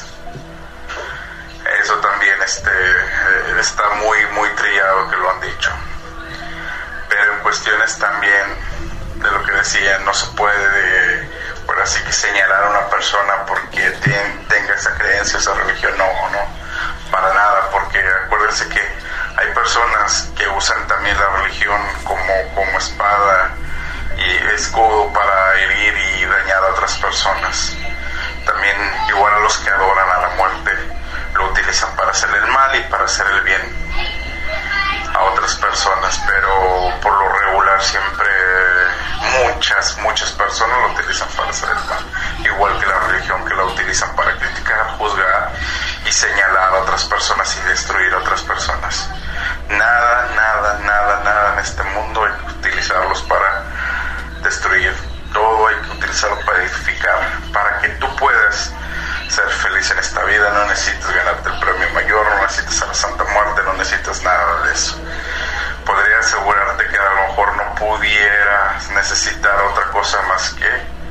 eso también este, está muy, muy trillado que lo han dicho. Pero en cuestiones también de lo que decían, no se puede, por así que señalar a una persona porque ten, tenga esa creencia, esa religión, no, no, para nada, porque acuérdense que hay personas que usan también la religión como, como espada y escudo para herir y dañar a otras personas. También igual a los que adoran a la muerte, lo utilizan para hacer el mal y para hacer el bien a otras personas, pero por lo regular siempre muchas, muchas personas lo utilizan para hacer el mal, igual que la religión, que la utilizan para criticar, juzgar y señalar a otras personas y destruir a otras personas. Nada, nada, nada, nada en este mundo hay que utilizarlos para destruir. Todo hay que utilizarlo para edificar, para que tú puedas ser feliz en esta vida. No necesitas ganarte el premio mayor, no necesitas a la Santa Muerte, no necesitas nada de eso. Podría asegurarte que a lo mejor no pudieras necesitar otra cosa más que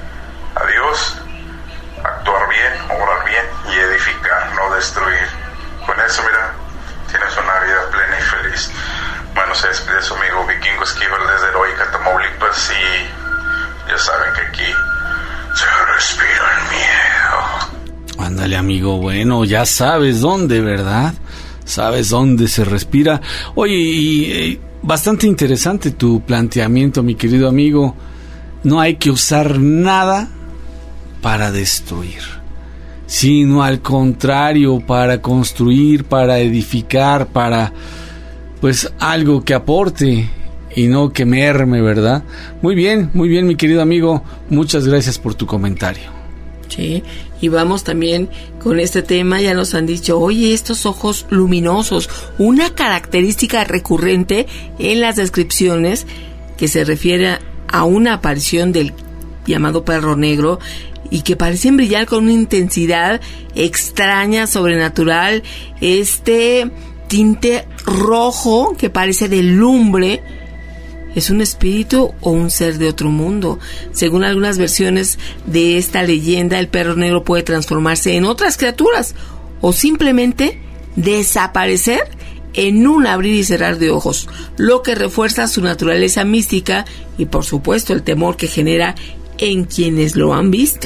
a Dios, actuar bien, obrar bien y edificar, no destruir. Con eso, mira, tienes una vida plena y feliz. Bueno, se despide su amigo Vikingo Esquivel desde Heroica, Tamaulipas, y ya saben que aquí se respira el miedo. Ándale, amigo, bueno, ya sabes dónde, ¿verdad? Sabes dónde se respira. Oye, y, y bastante interesante tu planteamiento, mi querido amigo. No hay que usar nada para destruir, sino al contrario, para construir, para edificar, para, pues, algo que aporte y no que merme, ¿verdad? Muy bien, muy bien, mi querido amigo. Muchas gracias por tu comentario. Sí, y vamos también con este tema. Ya nos han dicho, oye, estos ojos luminosos, una característica recurrente en las descripciones que se refiere a una aparición del llamado perro negro, y que parecen brillar con una intensidad extraña, sobrenatural, este tinte rojo que parece de lumbre. ¿Es un espíritu o un ser de otro mundo? Según algunas versiones de esta leyenda, el perro negro puede transformarse en otras criaturas o simplemente desaparecer en un abrir y cerrar de ojos, lo que refuerza su naturaleza mística y, por supuesto, el temor que genera en quienes lo han visto.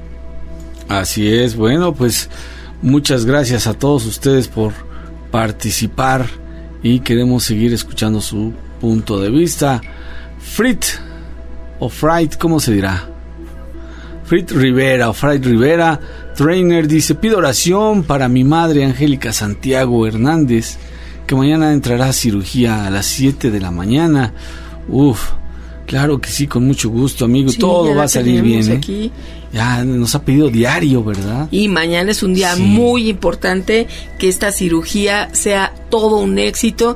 Así es. Bueno, pues muchas gracias a todos ustedes por participar y queremos seguir escuchando su punto de vista. Frit o Fright, ¿cómo se dirá? Frit Rivera o Fright Rivera Trainer dice: pido oración para mi madre Angélica Santiago Hernández, que mañana entrará a cirugía a las siete de la mañana. Uf, Claro que sí, con mucho gusto, amigo. Sí, Todo va a salir bien, ¿eh? Aquí. Ya nos ha pedido diario, ¿verdad? Y mañana es un día sí. muy importante, que esta cirugía sea todo un éxito.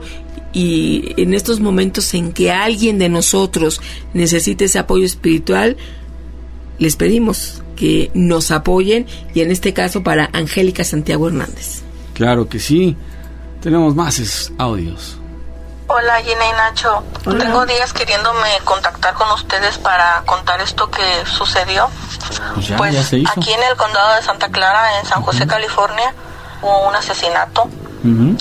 Y en estos momentos en que alguien de nosotros necesite ese apoyo espiritual, les pedimos que nos apoyen, y en este caso para Angélica Santiago Hernández. Claro que sí. Tenemos más audios. Hola, Gina y Nacho. Hola. Tengo días queriéndome contactar con ustedes para contar esto que sucedió. Pues, ya, pues ya se hizo. Aquí en el condado de Santa Clara, en San José, uh-huh. California, hubo un asesinato uh-huh.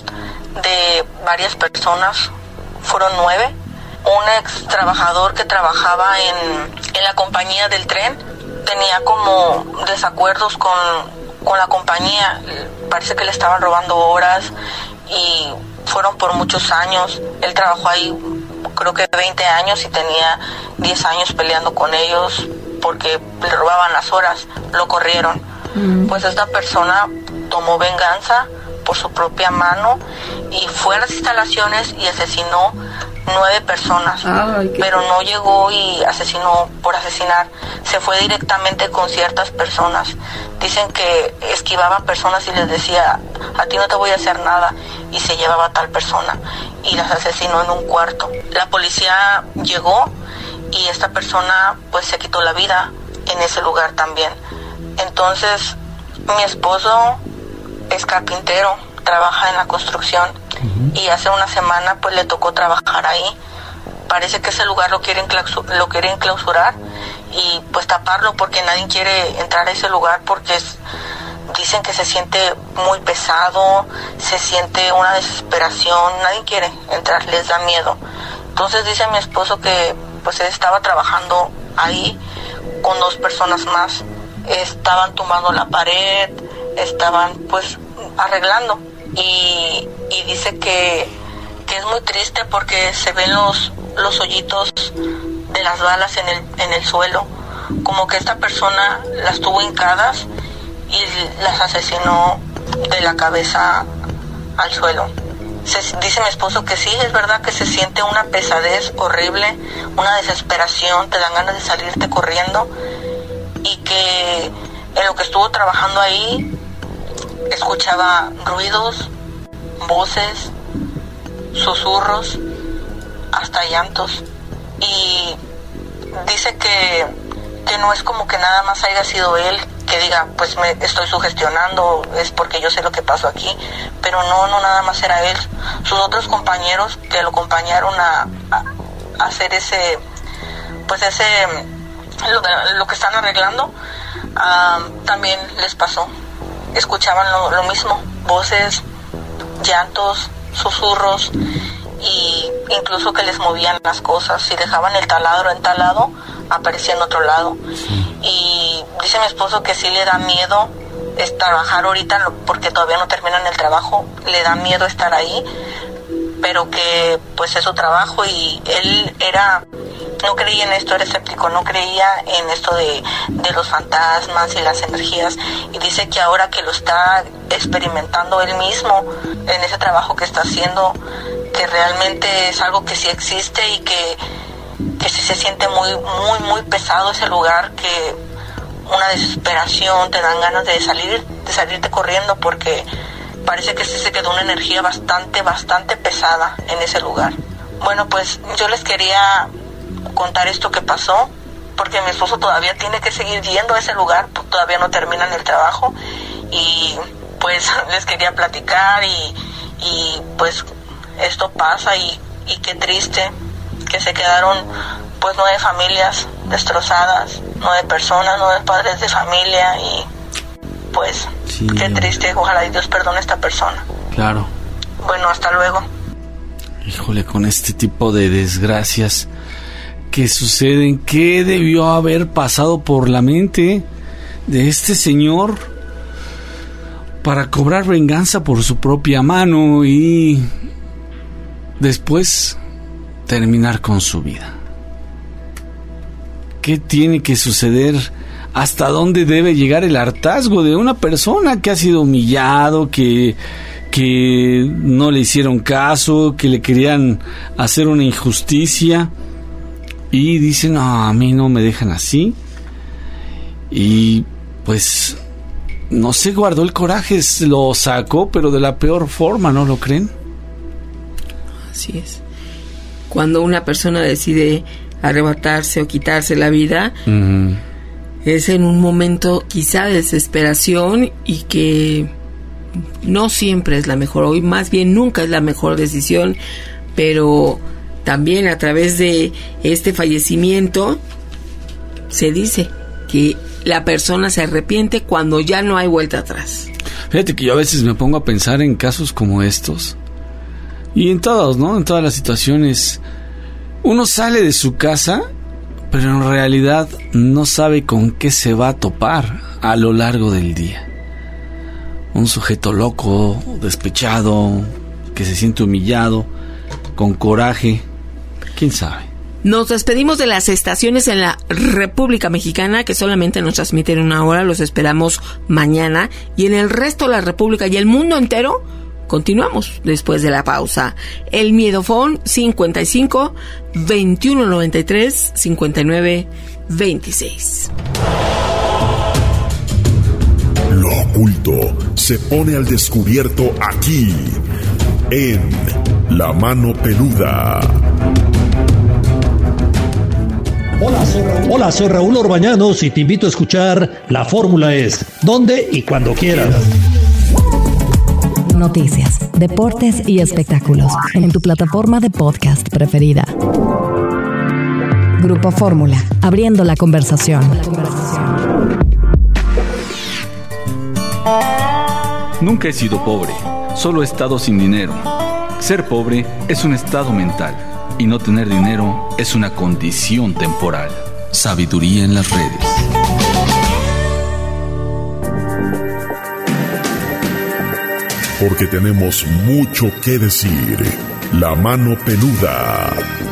de varias personas. Fueron nueve. Un ex trabajador que trabajaba en, en la compañía del tren tenía como desacuerdos con, con la compañía. Parece que le estaban robando horas y fueron por muchos años. Él trabajó ahí creo que veinte años y tenía diez años peleando con ellos porque le robaban las horas, lo corrieron. Mm. Pues esta persona tomó venganza por su propia mano y fue a las instalaciones y asesinó nueve personas. Ay, pero no llegó y asesinó por asesinar, se fue directamente con ciertas personas. Dicen que esquivaba personas y les decía, a ti no te voy a hacer nada, y se llevaba a tal persona y las asesinó en un cuarto. La policía llegó y esta persona pues se quitó la vida en ese lugar también. Entonces mi esposo es carpintero, trabaja en la construcción, uh-huh. y hace una semana pues le tocó trabajar ahí. Parece que ese lugar lo quieren clausur- lo quieren clausurar y pues taparlo, porque nadie quiere entrar a ese lugar porque es, dicen que se siente muy pesado, se siente una desesperación, nadie quiere entrar, les da miedo. Entonces dice mi esposo que pues él estaba trabajando ahí con dos personas más, estaban tumbando la pared, estaban pues arreglando, y, y dice que, que es muy triste porque se ven los, los hoyitos de las balas en el, en el suelo, como que esta persona las tuvo hincadas y las asesinó de la cabeza al suelo. Se, dice mi esposo que sí, es verdad que se siente una pesadez horrible, una desesperación, te dan ganas de salirte corriendo, y que en lo que estuvo trabajando ahí escuchaba ruidos, voces, susurros, hasta llantos, y dice que, que no es como que nada más haya sido él, que diga pues me estoy sugestionando, es porque yo sé lo que pasó aquí, pero no, no nada más era él. Sus otros compañeros que lo acompañaron a, a, a hacer ese, pues ese, lo, lo que están arreglando, uh, también les pasó. Escuchaban lo, lo mismo, voces, llantos, susurros, y incluso que les movían las cosas. Si dejaban el taladro en tal lado, aparecía en otro lado. Y dice mi esposo que sí le da miedo es trabajar ahorita porque todavía no terminan el trabajo, le da miedo estar ahí, pero que pues es su trabajo, y él era, no creía en esto, era escéptico, no creía en esto de, de los fantasmas y las energías, y dice que ahora que lo está experimentando él mismo en ese trabajo que está haciendo, que realmente es algo que sí existe, y que, que sí se siente muy, muy, muy pesado ese lugar, que una desesperación, te dan ganas de salir, de salirte corriendo, porque parece que sí se quedó una energía bastante, bastante pesada en ese lugar. Bueno, pues yo les quería contar esto que pasó, porque mi esposo todavía tiene que seguir yendo a ese lugar, todavía no terminan el trabajo, y pues les quería platicar, y, y pues esto pasa, y, y qué triste que se quedaron pues nueve familias destrozadas, nueve personas, nueve padres de familia, y pues sí, qué triste. Ojalá Dios perdone a esta persona. Claro. Bueno, hasta luego. Híjole, con este tipo de desgracias que suceden, ¿qué debió haber pasado por la mente de este señor para cobrar venganza por su propia mano y después terminar con su vida? ¿Qué tiene que suceder? ¿Hasta dónde debe llegar el hartazgo de una persona que ha sido humillado, que, que no le hicieron caso, que le querían hacer una injusticia? y dicen, no, a mí no me dejan así. Y pues, no se guardó el coraje, lo sacó, pero de la peor forma, ¿no lo creen? Así es. Cuando una persona decide arrebatarse o quitarse la vida, uh-huh. es en un momento quizá de desesperación y que no siempre es la mejor, hoy más bien nunca es la mejor decisión, pero también a través de este fallecimiento se dice que la persona se arrepiente cuando ya no hay vuelta atrás. Fíjate que yo a veces me pongo a pensar en casos como estos, y en todos, ¿no? En todas las situaciones. Uno sale de su casa, pero en realidad no sabe con qué se va a topar a lo largo del día. Un sujeto loco, despechado, que se siente humillado, con coraje, quién sabe. Nos despedimos de las estaciones en la República Mexicana, que solamente nos transmiten una hora. Los esperamos mañana. Y en el resto de la República y el mundo entero, continuamos después de la pausa. El Miedofón cincuenta y cinco, veintiuno noventa y tres, cincuenta y nueve, veintiséis. Lo oculto se pone al descubierto aquí, en La Mano Peluda. Hola soy, Raúl. Hola, soy Raúl Orbañanos y te invito a escuchar La Fórmula Es, donde y cuando quieras. Noticias, deportes y espectáculos en tu plataforma de podcast preferida. Grupo Fórmula, abriendo la conversación. Nunca he sido pobre, solo he estado sin dinero. Ser pobre es un estado mental y no tener dinero es una condición temporal. Sabiduría en las redes. Porque tenemos mucho que decir. La Mano Peluda.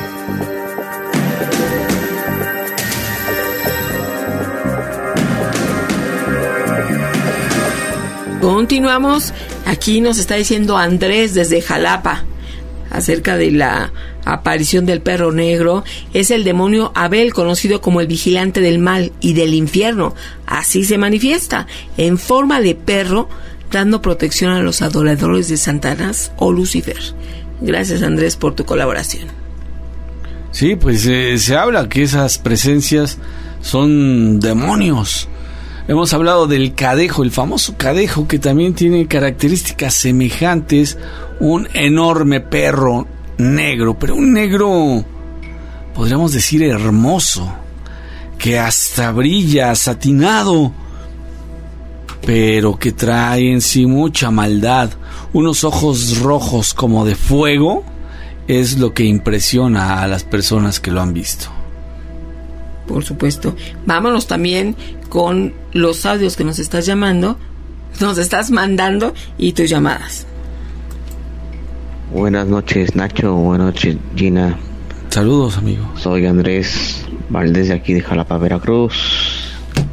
Continuamos. Aquí nos está diciendo Andrés desde Jalapa acerca de la aparición del perro negro. Es el demonio Abel, conocido como el vigilante del mal y del infierno. Así se manifiesta, en forma de perro, dando protección a los adoradores de Satanás o Lucifer. Gracias, Andrés, por tu colaboración. Sí, pues eh, se habla que esas presencias son demonios. Hemos hablado del cadejo, el famoso cadejo, que también tiene características semejantes. Un enorme perro negro, pero un negro, podríamos decir, hermoso, que hasta brilla, satinado, pero que trae en sí mucha maldad. Unos ojos rojos como de fuego es lo que impresiona a las personas que lo han visto. Por supuesto. Vámonos también con los audios que nos estás llamando, nos estás mandando y tus llamadas. Buenas noches, Nacho. Buenas noches, Gina. Saludos, amigo. Soy Andrés Valdés, de aquí de Jalapa, Veracruz.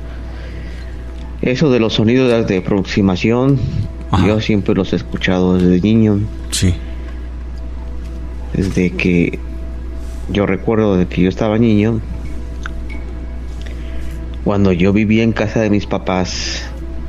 Eso de los sonidos de aproximación, ajá, yo siempre los he escuchado desde niño. Sí. Desde que yo recuerdo de que yo estaba niño, cuando yo vivía en casa de mis papás,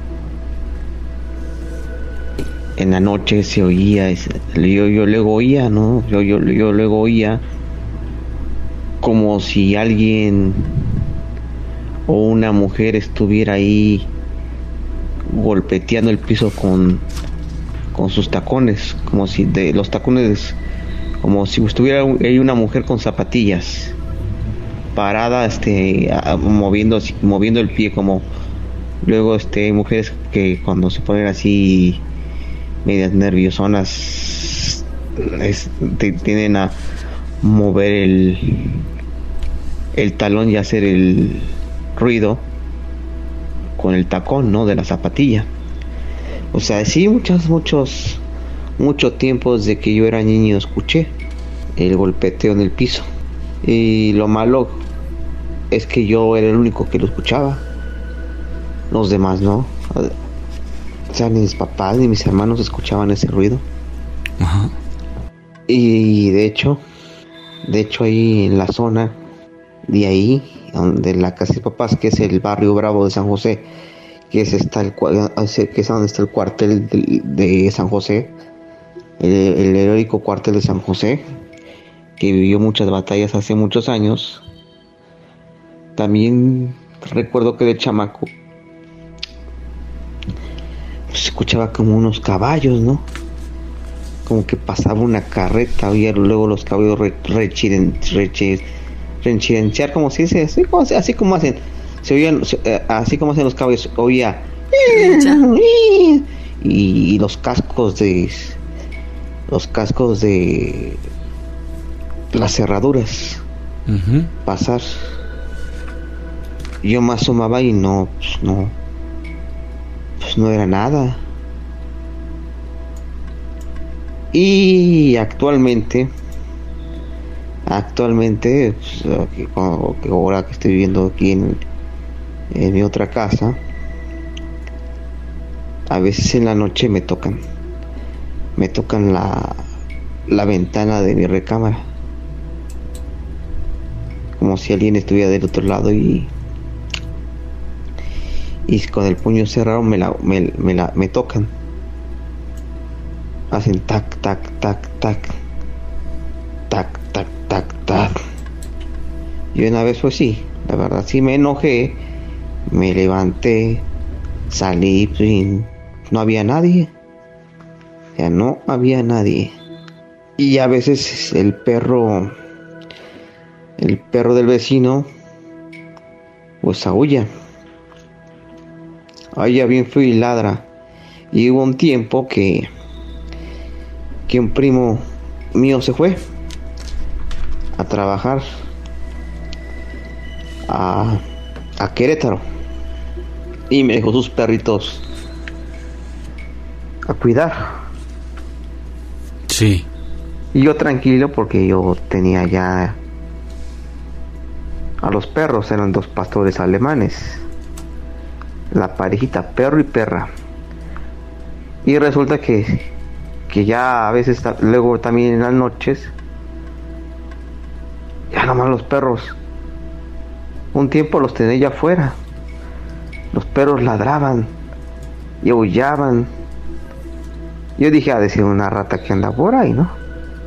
en la noche se oía, yo, yo luego oía, ¿no? Yo, yo, yo luego oía como si alguien o una mujer estuviera ahí golpeteando el piso con, con sus tacones, como si de los tacones, como si estuviera ahí una mujer con zapatillas parada, este, moviendo así, moviendo el pie, como luego este hay mujeres que cuando se ponen así medias nerviosonas es, te, tienden a mover el el talón y hacer el ruido con el tacón, ¿no?, de la zapatilla. O sea, sí, muchos, muchos, muchos tiempos de que yo era niño escuché el golpeteo en el piso. Y lo malo es que yo era el único que lo escuchaba. Los demás no. O sea, ni mis papás ni mis hermanos escuchaban ese ruido. Ajá. Y de hecho, de hecho ahí en la zona de ahí, donde la casa de papás, que es el barrio Bravo de San José, que es, está el, que es donde está el cuartel de, de San José, el, el heroico cuartel de San José, que vivió muchas batallas hace muchos años. También recuerdo que de chamaco se escuchaba como unos caballos, ¿no? Como que pasaba una carreta, oía luego los caballos re, rechiden, rechi, rechidenciar, como se dice, así como, así como hacen, se oían, así como hacen los caballos, oía y, y los cascos de los cascos de las cerraduras uh-huh. pasar. Yo me asomaba y no, pues no, pues no era nada. Y actualmente, actualmente, pues, ahora que estoy viviendo aquí en, en mi otra casa, a veces en la noche me tocan, me tocan la, la ventana de mi recámara, como si alguien estuviera del otro lado y y con el puño cerrado me la, me, me la, me tocan. Hacen tac, tac, tac, tac, tac, tac, tac, tac. Y una vez fue así, la verdad sí me enojé, me levanté, salí y no había nadie. O sea, no había nadie. Y a veces el perro, el perro del vecino, pues aúlla. Aúlla bien feo y ladra. Y hubo un tiempo que que un primo mío se fue a trabajar a, a Querétaro y me dejó sus perritos a cuidar. Sí. Y yo tranquilo porque yo tenía ya a los perros, eran dos pastores alemanes, la parejita perro y perra. Y resulta que que ya a veces luego también en las noches ya nomás los perros, un tiempo los tenía ya afuera, los perros ladraban y aullaban. Yo dije, ha de ser una rata que anda por ahí, ¿no?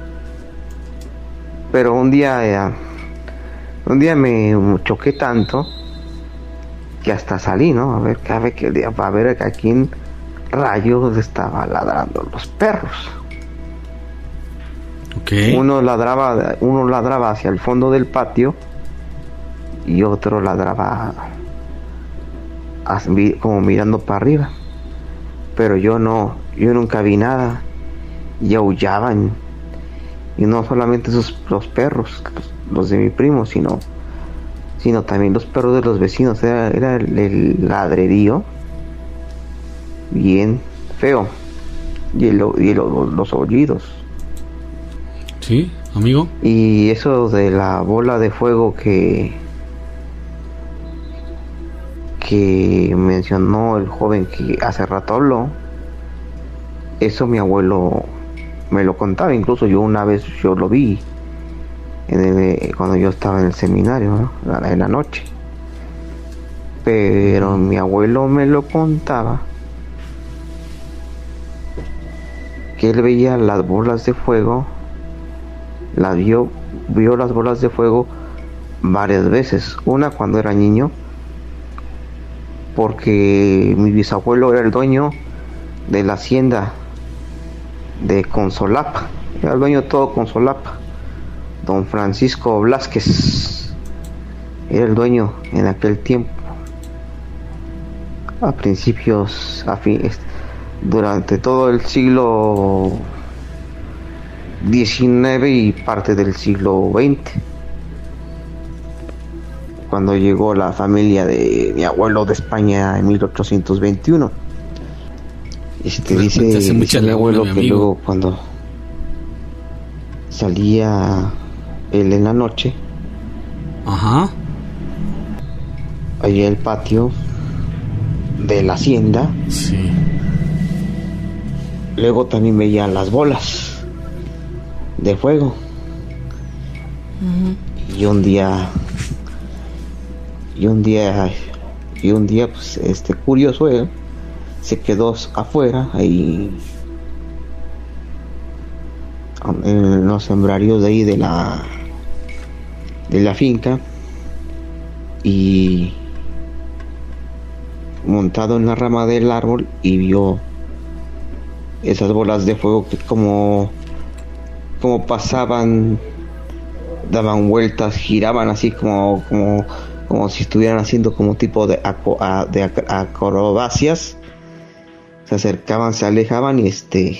Pero un día eh, un día me choqué tanto que hasta salí, ¿no? A ver, a ver qué día, a ver a quién rayos estaba ladrando los perros. Okay. Uno ladraba, uno ladraba hacia el fondo del patio y otro ladraba como mirando para arriba. Pero yo no, yo nunca vi nada. Y aullaban. Y no solamente esos los perros, los de mi primo, sino, sino también los perros de los vecinos. Era, era el, el ladrerío bien feo y, el, y el, los aullidos. Sí, amigo. Y eso de la bola de fuego que que mencionó el joven que hace rato habló, eso mi abuelo me lo contaba. Incluso yo una vez yo lo vi en el, cuando yo estaba en el seminario, ¿no? En la noche. Pero mi abuelo me lo contaba que él veía las bolas de fuego, las vio, vio las bolas de fuego varias veces. Una cuando era niño, porque mi bisabuelo era el dueño de la hacienda de Consolapa, era el dueño de todo Consolapa. Don Francisco Blázquez era el dueño en aquel tiempo, a principios, a fin, durante todo el siglo diecinueve y parte del siglo veinte, cuando llegó la familia de mi abuelo de España en mil ochocientos veintiuno. Este dice, dice mi abuelo que luego cuando salía él en la noche, ajá, allá el patio de la hacienda, sí, luego también veía las bolas de fuego. Uh-huh. Y un día y un día y un día pues este curioso él se quedó afuera ahí en los sembrarios de ahí de la de la finca, y montado en la rama del árbol, y vio esas bolas de fuego que como como pasaban, daban vueltas, giraban así como como como si estuvieran haciendo como tipo de, aco, a, de acrobacias. Se acercaban, se alejaban, y este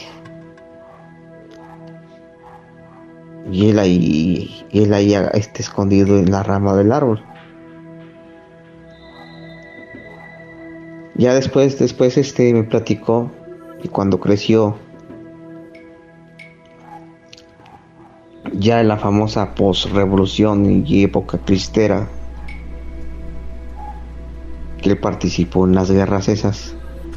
y él ahí y él ahí este, escondido en la rama del árbol. Ya después después este me platicó que cuando creció, ya en la famosa post-revolución y época cristera, que él participó en las guerras esas,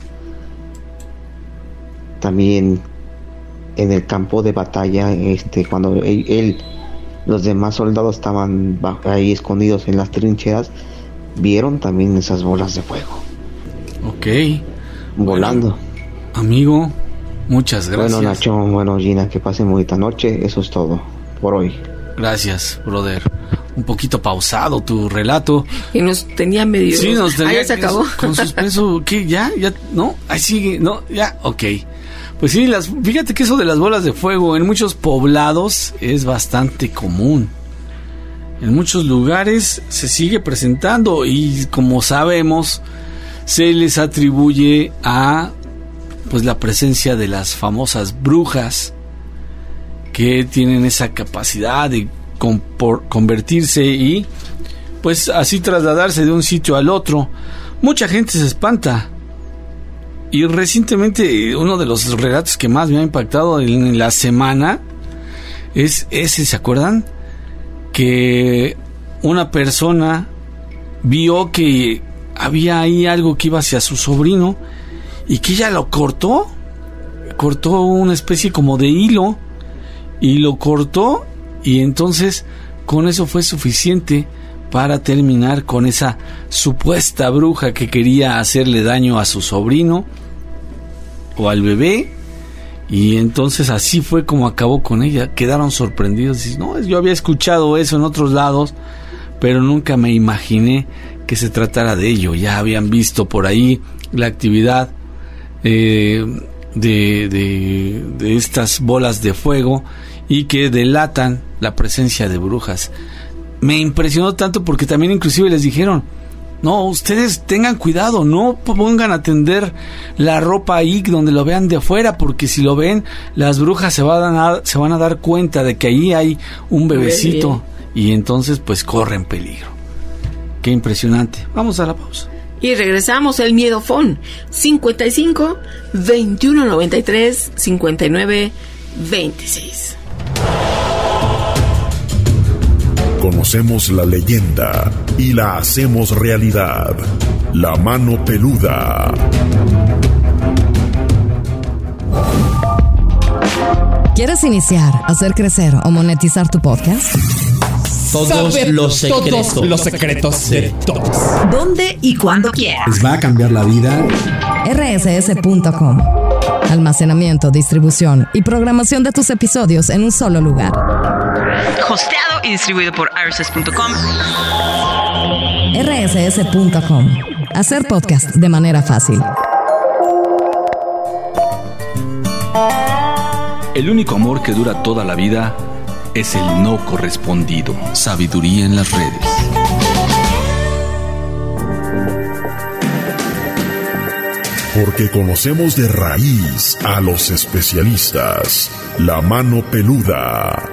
también en el campo de batalla, este cuando él, él los demás soldados estaban ahí escondidos en las trincheras, vieron también esas bolas de fuego. Ok. Volando. Bueno, amigo, muchas gracias. Bueno, Nacho, bueno, Gina, que pasen bonita noche. Eso es todo por hoy. Gracias, brother. Un poquito pausado tu relato. Y nos tenía medio... Sí, nos tenía... Ah, ya se acabó. Con suspenso. ¿Qué? ¿Ya? ¿Ya? ¿No? Ahí sigue. ¿No? ¿Ya? Ok. Pues sí, las, fíjate que eso de las bolas de fuego en muchos poblados es bastante común. En muchos lugares se sigue presentando y, como sabemos, se les atribuye a pues la presencia de las famosas brujas, que tienen esa capacidad de compor- convertirse y pues así trasladarse de un sitio al otro. Mucha gente se espanta. Y recientemente uno de los relatos que más me ha impactado en la semana es ese, ¿se acuerdan? Que una persona vio que había ahí algo que iba hacia su sobrino y que ella lo cortó, cortó una especie como de hilo y lo cortó, y entonces con eso fue suficiente para terminar con esa supuesta bruja que quería hacerle daño a su sobrino o al bebé. Y entonces así fue como acabó con ella. Quedaron sorprendidos. Dicen, no, yo había escuchado eso en otros lados, pero nunca me imaginé que se tratara de ello. Ya habían visto por ahí la actividad eh, de, de, de estas bolas de fuego y que delatan la presencia de brujas. Me impresionó tanto porque también inclusive les dijeron, no, ustedes tengan cuidado, no pongan a tender la ropa ahí donde lo vean de afuera, porque si lo ven, las brujas se van a, se van a dar cuenta de que ahí hay un bebecito y entonces pues corren peligro. Qué impresionante. Vamos a la pausa. Y regresamos, el miedofón cincuenta y cinco, veintiuno noventa y tres, cincuenta y nueve, veintiséis. Conocemos la leyenda y la hacemos realidad. La mano peluda. ¿Quieres iniciar, hacer crecer o monetizar tu podcast? Todos Saber los secretos. Todos los secretos Sí. de todos. ¿Dónde y cuándo quieras? Les va a cambiar la vida. R S S punto com. Almacenamiento, distribución y programación de tus episodios en un solo lugar. Hosteado y distribuido por R S S punto com. R S S punto com. Hacer podcast de manera fácil. El único amor que dura toda la vida es el no correspondido. Sabiduría en las redes. Porque conocemos de raíz a los especialistas. La mano peluda.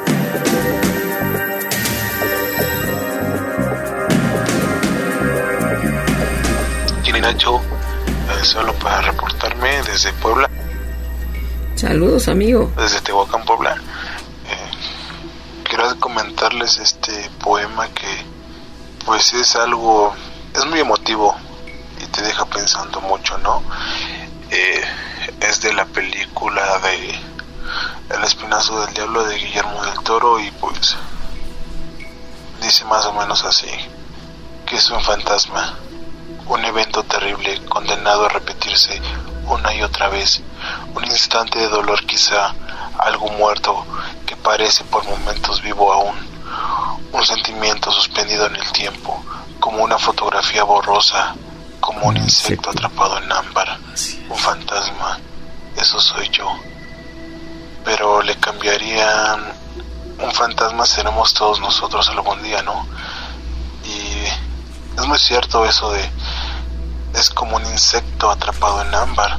Gina y Nacho, eh, solo para reportarme desde Puebla, Saludos, amigo. desde Tehuacán, Puebla. Eh, quiero comentarles este poema que pues es algo, es muy emotivo y te deja pensando mucho, ¿no? Eh, es de la película de El Espinazo del Diablo de Guillermo del Toro y pues dice más o menos así, ¿Qué es un fantasma? Un evento terrible condenado a repetirse una y otra vez. Un instante de dolor quizá, algo muerto que parece por momentos vivo aún. Un sentimiento suspendido en el tiempo, como una fotografía borrosa, como un insecto atrapado en ámbar. Un fantasma, eso soy yo. Pero le cambiarían... Un fantasma seremos todos nosotros algún día, ¿no? Y es muy cierto eso de... Es como un insecto atrapado en ámbar.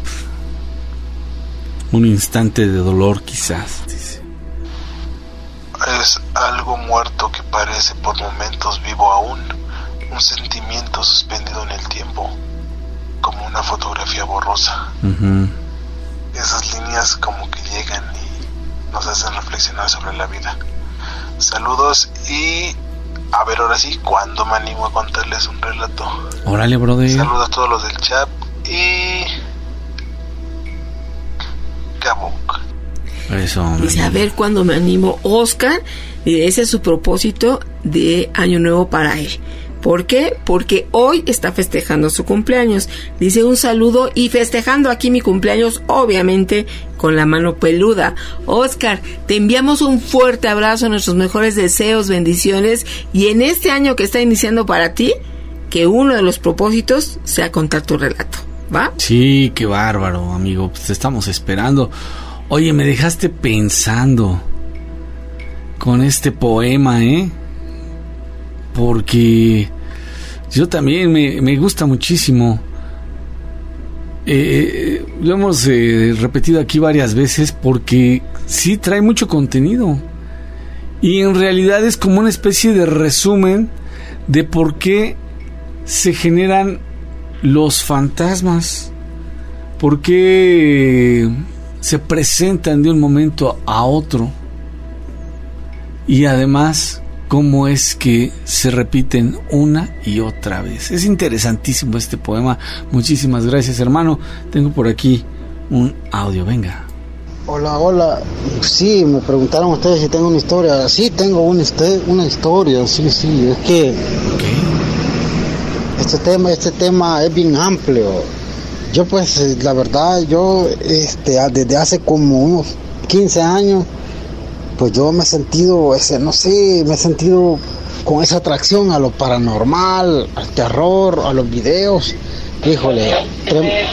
Un instante de dolor quizás, dice. Es algo muerto que parece por momentos vivo aún. Un sentimiento suspendido en el tiempo, como una fotografía borrosa. Uh-huh. Esas líneas como que llegan y nos hacen reflexionar sobre la vida. Saludos y... A ver, ahora sí, ¿cuándo me animo a contarles un relato? Órale, brother. Saludos a todos los del chat y... Gabok. Eso. Dice, a ver cuándo me animo. Oscar, y ese es su propósito de Año Nuevo para él. ¿Por qué? Porque hoy está festejando su cumpleaños. Dice un saludo y festejando aquí mi cumpleaños, obviamente con la mano peluda. Oscar, te enviamos un fuerte abrazo, nuestros mejores deseos, bendiciones. Y en este año que está iniciando para ti, que uno de los propósitos sea contar tu relato, ¿va? Sí, qué bárbaro, amigo. Pues te estamos esperando. Oye, me dejaste pensando con este poema, ¿eh? Porque yo también me, me gusta muchísimo. Eh, lo hemos eh, repetido aquí varias veces porque sí trae mucho contenido. Y en realidad es como una especie de resumen de por qué se generan los fantasmas. Por qué se presentan de un momento a otro. Y además... cómo es que se repiten una y otra vez. Es interesantísimo este poema. Muchísimas gracias, hermano. Tengo por aquí un audio, venga. Hola, hola. Sí, me preguntaron ustedes si tengo una historia. Sí, tengo una, una historia, sí, sí. Es que okay. este tema, este tema es bien amplio. Yo pues, la verdad, yo este, desde hace como unos quince años, pues yo me he sentido, ese, no sé, me he sentido con esa atracción a lo paranormal, al terror, a los videos. Híjole, tre-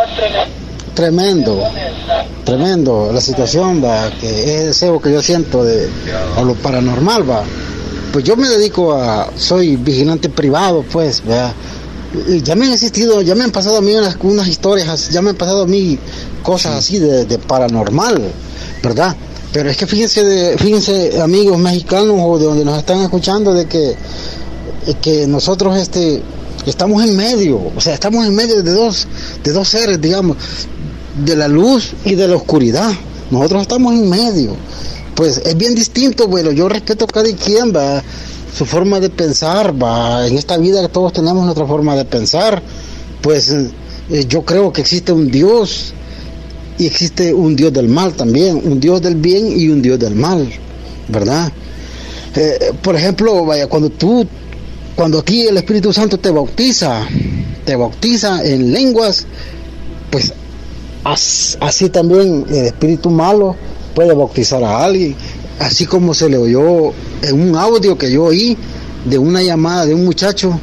tremendo, tremendo la situación, va, que es el deseo que yo siento de a lo paranormal, va. Pues yo me dedico a, soy vigilante privado, pues, ¿verdad? Y ya me han existido, ya me han pasado a mí unas, unas historias, ya me han pasado a mí cosas así de, de paranormal, ¿verdad? Pero es que fíjense, de, fíjense amigos mexicanos o de donde nos están escuchando, de que, que nosotros este estamos en medio, o sea, estamos en medio de dos, de dos seres, digamos, de la luz y de la oscuridad. Nosotros estamos en medio. Pues es bien distinto, bueno, yo respeto a cada quien, va, su forma de pensar, va, en esta vida todos tenemos nuestra forma de pensar. Pues eh, yo creo que existe un Dios. Y existe un Dios del mal también, un Dios del bien y un Dios del mal, ¿verdad? Eh, por ejemplo, vaya, cuando tú, cuando aquí el Espíritu Santo te bautiza, te bautiza en lenguas, pues as, así también el espíritu malo puede bautizar a alguien, así como se le oyó en un audio que yo oí de una llamada de un muchacho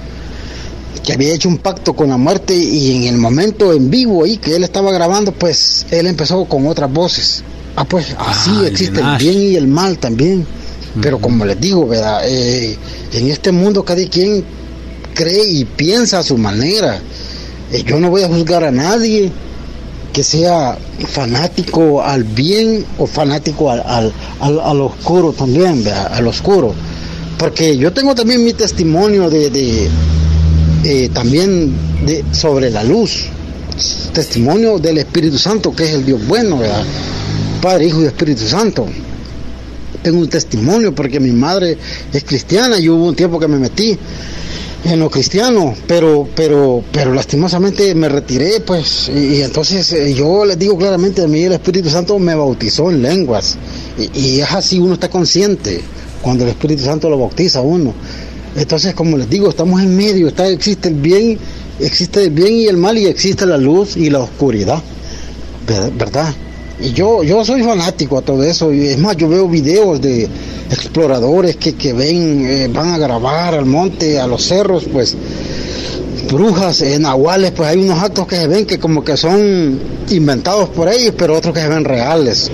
que había hecho un pacto con la muerte, y en el momento en vivo ahí que él estaba grabando, pues él empezó con otras voces. Ah, pues así ah, existe el bien y el mal también. Uh-huh. Pero como les digo, ¿verdad? Eh, en este mundo cada quien cree y piensa a su manera. Eh, yo no voy a juzgar a nadie que sea fanático al bien o fanático al, al, al, al oscuro también, ¿verdad? Al oscuro. Porque yo tengo también mi testimonio de... de Eh, también de, sobre la luz, testimonio del Espíritu Santo, que es el Dios bueno, ¿verdad? Padre, Hijo y Espíritu Santo. Tengo un testimonio porque mi madre es cristiana y hubo un tiempo que me metí en lo cristiano, pero pero pero lastimosamente me retiré, pues, y, y entonces eh, yo les digo claramente, a mí el Espíritu Santo me bautizó en lenguas, y, y es así, uno está consciente cuando el Espíritu Santo lo bautiza a uno. Entonces, como les digo, estamos en medio, está, existe el bien, existe el bien y el mal, y existe la luz y la oscuridad, ¿verdad? Y yo, yo soy fanático a todo eso, y es más, yo veo videos de exploradores que, que ven, eh, van a grabar al monte, a los cerros, pues, brujas, eh, nahuales, pues hay unos actos que se ven que como que son inventados por ellos, pero otros que se ven reales.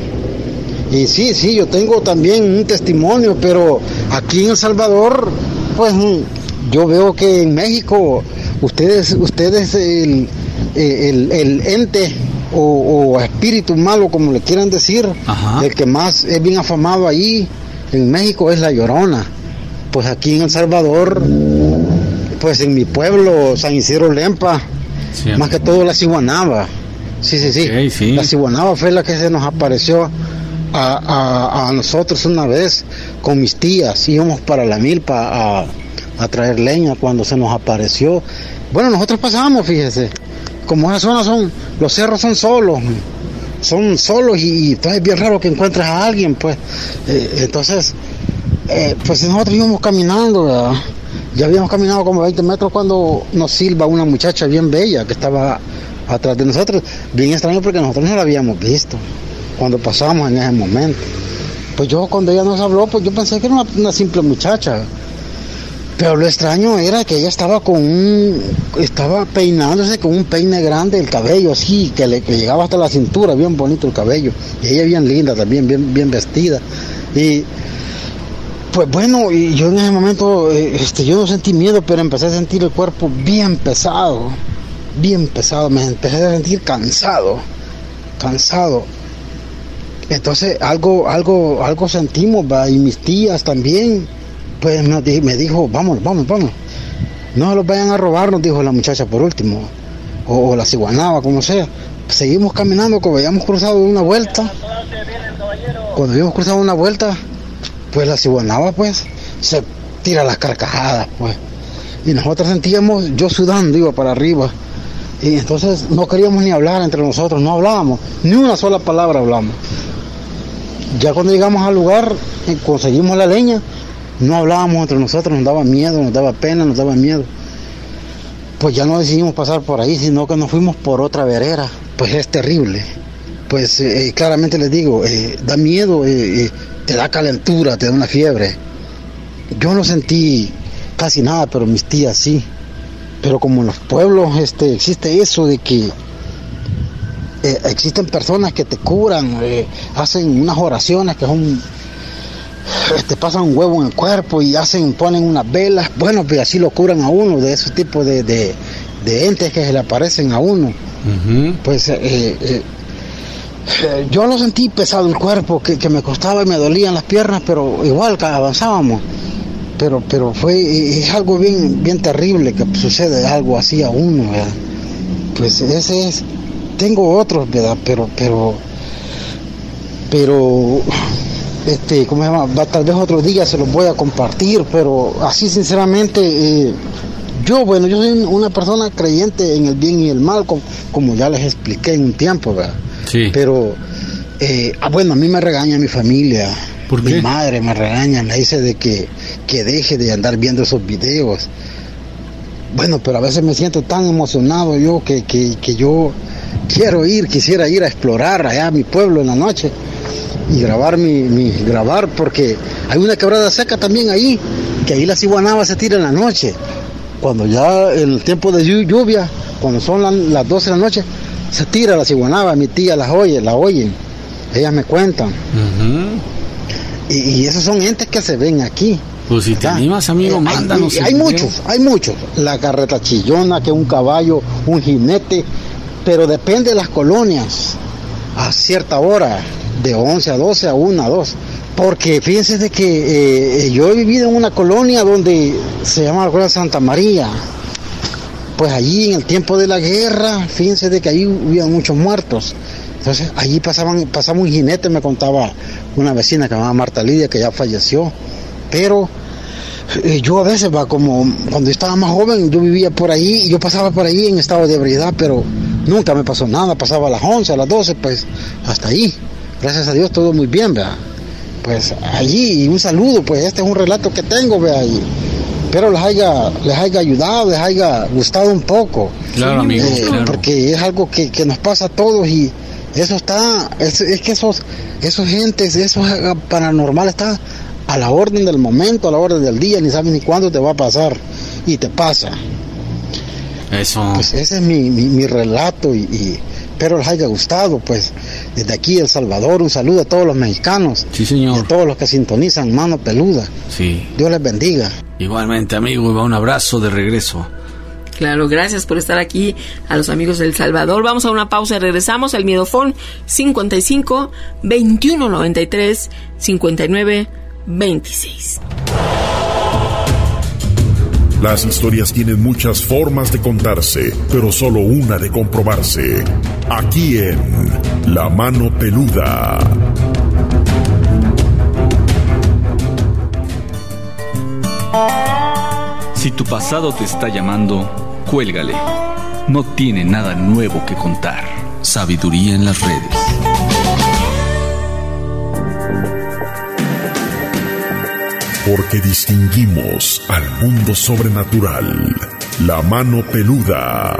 Y sí, sí, yo tengo también un testimonio, pero aquí en El Salvador, pues yo veo que en México ustedes, ustedes el, el, el ente o, o espíritu malo, como le quieran decir, ajá, el que más es bien afamado ahí en México es la Llorona. Pues aquí en El Salvador, pues en mi pueblo, San Isidro Lempa, sí, más que todo la ciguanaba. Sí, sí, sí, okay, sí. La ciguanaba fue la que se nos apareció A, a, a nosotros una vez con mis tías. Íbamos para la milpa a, a traer leña cuando se nos apareció. Bueno, nosotros pasamos, fíjese, como esa zona son, los cerros son solos, son solos y, y entonces es bien raro que encuentres a alguien, pues. Eh, entonces, eh, pues nosotros íbamos caminando, ¿verdad? Ya habíamos caminado como veinte metros cuando nos silba una muchacha bien bella que estaba atrás de nosotros, bien extraño porque nosotros no la habíamos visto cuando pasamos en ese momento. Pues yo, cuando ella nos habló, pues yo pensé que era una, una simple muchacha, pero lo extraño era que ella estaba con un, estaba peinándose con un peine grande, el cabello así, que le que llegaba hasta la cintura, bien bonito el cabello, y ella bien linda también, bien, bien vestida, y pues bueno, y yo en ese momento, este, yo no sentí miedo, pero empecé a sentir el cuerpo bien pesado, bien pesado, me empecé a sentir cansado, cansado. Entonces algo, algo, algo sentimos, ¿va? Y mis tías también, pues me, me dijo, vamos, vamos, vamos, no se los vayan a robar, nos dijo la muchacha por último, o, o la ciguanaba, como sea. Seguimos caminando, cuando habíamos cruzado una vuelta, cuando habíamos cruzado una vuelta, pues la ciguanaba, pues, se tira las carcajadas, pues, y nosotros sentíamos, yo sudando, iba para arriba, y entonces no queríamos ni hablar entre nosotros, no hablábamos, ni una sola palabra hablamos. Ya cuando llegamos al lugar, conseguimos la leña, no hablábamos entre nosotros, nos daba miedo, nos daba pena, nos daba miedo. Pues ya no decidimos pasar por ahí, sino que nos fuimos por otra vereda. Pues es terrible. Pues eh, claramente les digo, eh, da miedo, eh, eh, te da calentura, te da una fiebre. Yo no sentí casi nada, pero mis tías sí. Pero como en los pueblos este, existe eso de que Eh, existen personas que te curan, eh, hacen unas oraciones que son, eh, te pasan un huevo en el cuerpo y hacen, ponen unas velas, bueno, pues así lo curan a uno de ese tipo de, de, de entes que se le aparecen a uno. Uh-huh. Pues eh, eh, eh, yo lo sentí pesado el cuerpo, que, que me costaba y me dolían las piernas, pero igual que avanzábamos. Pero, pero fue, es algo bien, bien terrible que sucede algo así a uno, ¿verdad? Pues ese es. Tengo otros, ¿verdad? Pero, pero, pero, este, ¿cómo se llama? Va, tal vez otro día se los voy a compartir, pero así sinceramente, eh, yo, bueno, yo soy una persona creyente en el bien y el mal, como, como ya les expliqué en un tiempo, ¿verdad? Sí. Pero, eh, ah, bueno, a mí me regaña mi familia. ¿Por qué? Mi madre me regaña, me dice de que, que deje de andar viendo esos videos. Bueno, pero a veces me siento tan emocionado yo que, que, que yo quiero ir, quisiera ir a explorar allá a mi pueblo en la noche y grabar mi, mi grabar, porque hay una quebrada seca también ahí, que ahí la ciguanaba se tira en la noche, cuando ya en el tiempo de lluvia, cuando son la, las doce de la noche, se tira la ciguanaba, mi tía las oye, la oyen, ellas me cuentan. Uh-huh. y, y esos son entes que se ven aquí. Pues si te ¿verdad? Animas, amigo, eh, mándanos. Hay, hay muchos, hay muchos. La carreta chillona, que un caballo, un jinete, pero depende de las colonias, a cierta hora, de once a doce, a una a dos. Porque fíjense de que eh, yo he vivido en una colonia donde se llama la colonia Santa María. Pues allí en el tiempo de la guerra, fíjense de que ahí había muchos muertos. Entonces allí pasaban, pasaba un jinete, me contaba una vecina que se llamaba Marta Lidia, que ya falleció. Pero eh, yo a veces, va, como cuando estaba más joven, yo vivía por ahí, yo pasaba por ahí en estado de ebriedad, pero nunca me pasó nada, pasaba a las once, a las doce, pues hasta ahí. Gracias a Dios todo muy bien, ¿verdad? Pues allí, un saludo, pues este es un relato que tengo, ¿verdad? Y, espero les haya, les haya ayudado, les haya gustado un poco. Claro, amigo, eh, claro. Porque es algo que, que nos pasa a todos y eso está, es, es que esos, esos gentes, esos paranormales está a la orden del momento, a la orden del día, ni sabes ni cuándo te va a pasar y te pasa. Eso. Pues ese es mi, mi, mi relato y, y espero les haya gustado. Pues desde aquí El Salvador un saludo a todos los mexicanos. Sí, señor. Y a todos los que sintonizan Mano Peluda. Sí. Dios les bendiga. Igualmente, amigo, y va un abrazo de regreso. Claro, gracias por estar aquí a los amigos del Salvador. Vamos a una pausa y regresamos al Miedofón cincuenta y cinco, veintiuno noventa y tres, cincuenta y nueve, veintiséis. Las historias tienen muchas formas de contarse, pero solo una de comprobarse. Aquí en La Mano Peluda. Si tu pasado te está llamando, cuélgale. No tiene nada nuevo que contar. Sabiduría en las redes. Porque distinguimos al mundo sobrenatural. La Mano Peluda.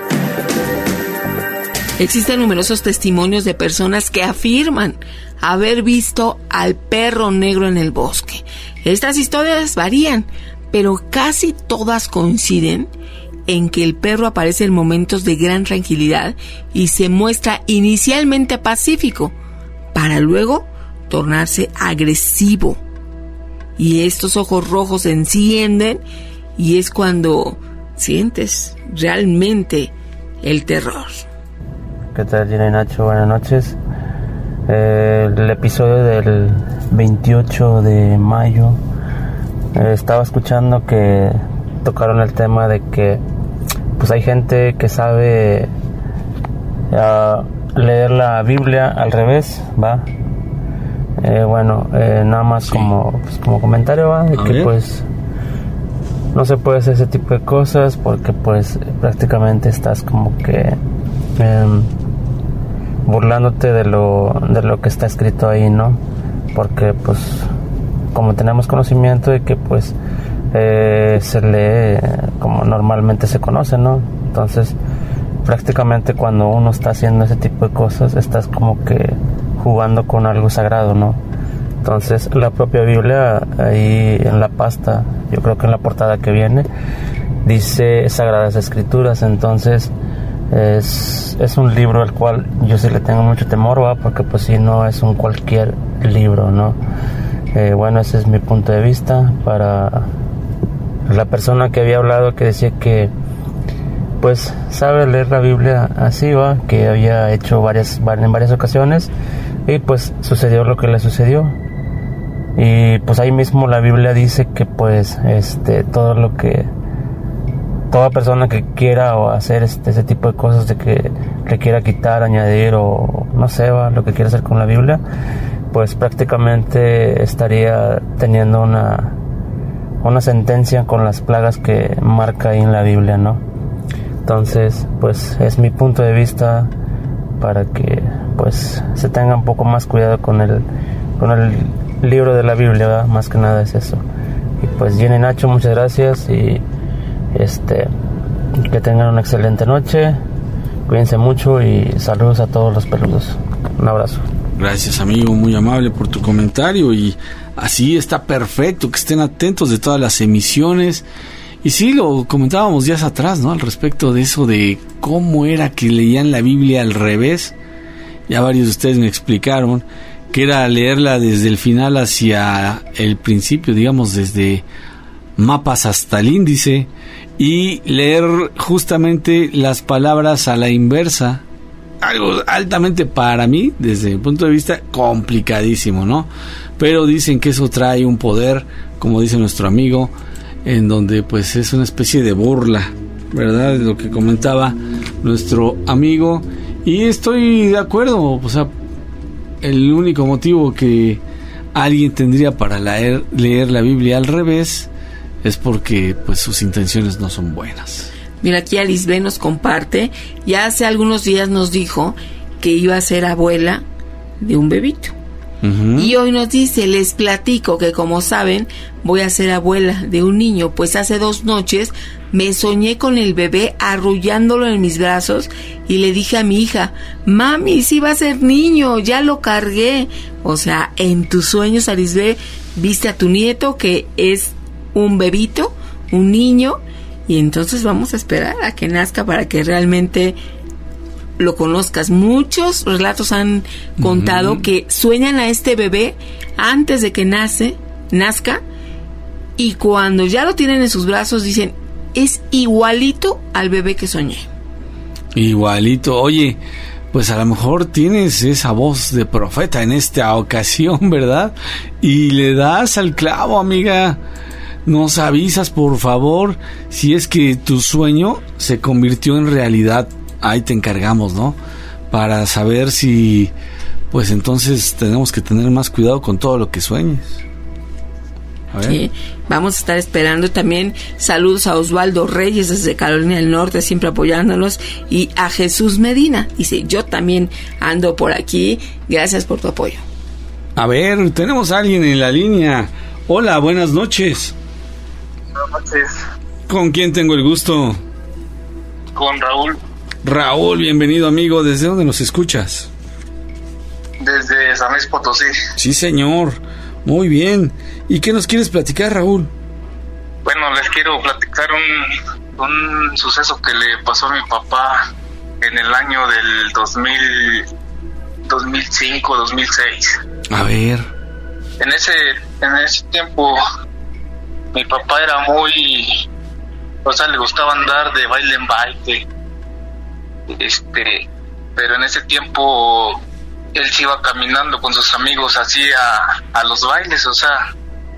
Existen numerosos testimonios de personas que afirman haber visto al perro negro en el bosque. Estas historias varían, pero casi todas coinciden en que el perro aparece en momentos de gran tranquilidad y se muestra inicialmente pacífico, para luego tornarse agresivo. Y estos ojos rojos se encienden y es cuando sientes realmente el terror. ¿Qué tal, Gina y Nacho? Buenas noches. Eh, el episodio del veintiocho de mayo, eh, estaba escuchando que tocaron el tema de que pues hay gente que sabe uh, leer la Biblia al revés, ¿va? Eh, bueno, eh, nada más sí. como, pues, como comentario, ¿va? De A que ver. pues no se puede hacer ese tipo de cosas porque pues prácticamente estás como que eh, burlándote de lo, de lo que está escrito ahí, ¿no? Porque pues como tenemos conocimiento de que pues eh, se lee como normalmente se conoce, ¿no? Entonces prácticamente cuando uno está haciendo ese tipo de cosas estás como que jugando con algo sagrado, ¿no? Entonces la propia Biblia ahí en la pasta, yo creo que en la portada que viene dice Sagradas Escrituras. Entonces es, es un libro al cual yo sí le tengo mucho temor, ¿va? Porque pues si no es un cualquier libro, ¿no? Eh, bueno, ese es mi punto de vista. Para la persona que había hablado, que decía que pues sabe leer la Biblia así, va, que había hecho varias en varias ocasiones y pues sucedió lo que le sucedió. Y pues ahí mismo la Biblia dice que pues este todo lo que toda persona que quiera o hacer este ese tipo de cosas de que le quiera quitar, añadir o no sé, va, lo que quiera hacer con la Biblia, pues prácticamente estaría teniendo una una sentencia con las plagas que marca ahí en la Biblia, ¿no? Entonces, pues es mi punto de vista para que pues se tenga un poco más cuidado con el con el libro de la Biblia, ¿verdad? Más que nada es eso. Y pues Jenny y Nacho, muchas gracias y este que tengan una excelente noche, cuídense mucho y saludos a todos los peludos. Un abrazo. Gracias, amigo, muy amable por tu comentario y así está perfecto, que estén atentos de todas las emisiones. Y sí, lo comentábamos días atrás, ¿no? Al respecto de eso de cómo era que leían la Biblia al revés. Ya varios de ustedes me explicaron que era leerla desde el final hacia el principio, digamos, desde mapas hasta el índice, y leer justamente las palabras a la inversa. Algo altamente, para mí, desde mi punto de vista, complicadísimo, ¿no? Pero dicen que eso trae un poder, como dice nuestro amigo, en donde pues es una especie de burla, ¿verdad? Es lo que comentaba nuestro amigo, y estoy de acuerdo. O sea, el único motivo que alguien tendría para leer, leer la Biblia al revés es porque pues sus intenciones no son buenas. Mira, aquí Alisbe nos comparte, ya hace algunos días nos dijo que iba a ser abuela de un bebito. Uh-huh. Y hoy nos dice, les platico que como saben, voy a ser abuela de un niño, pues hace dos noches me soñé con el bebé arrullándolo en mis brazos y le dije a mi hija, mami, sí va a ser niño, ya lo cargué. O sea, en tus sueños, Arisbe, viste a tu nieto que es un bebito, un niño, y entonces vamos a esperar a que nazca para que realmente lo conozcas. Muchos relatos han contado uh-huh. que sueñan a este bebé antes de que nace, nazca, y cuando ya lo tienen en sus brazos dicen, es igualito al bebé que soñé. Igualito. Oye, pues a lo mejor tienes esa voz de profeta en esta ocasión, ¿verdad? Y le das al clavo, amiga. Nos avisas, por favor, si es que tu sueño se convirtió en realidad. Ahí te encargamos, ¿no? Para saber si, pues entonces tenemos que tener más cuidado con todo lo que sueñes. A ver. Sí, vamos a estar esperando también. Saludos a Osvaldo Reyes desde Carolina del Norte, siempre apoyándonos, y a Jesús Medina. Dice, yo también ando por aquí. Gracias por tu apoyo. A ver, tenemos a alguien en la línea. Hola, buenas noches. Buenas noches. ¿Con quién tengo el gusto? Con Raúl. Raúl, bienvenido, amigo. ¿Desde dónde nos escuchas? Desde San Luis Potosí. Sí, señor. Muy bien. ¿Y qué nos quieres platicar, Raúl? Bueno, les quiero platicar un, un suceso que le pasó a mi papá en el año del dos mil, dos mil cinco, dos mil seis. A ver. En ese, en ese tiempo, mi papá era muy... O sea, le gustaba andar de baile en baile. Este, pero en ese tiempo él se iba caminando con sus amigos así a, a los bailes, o sea,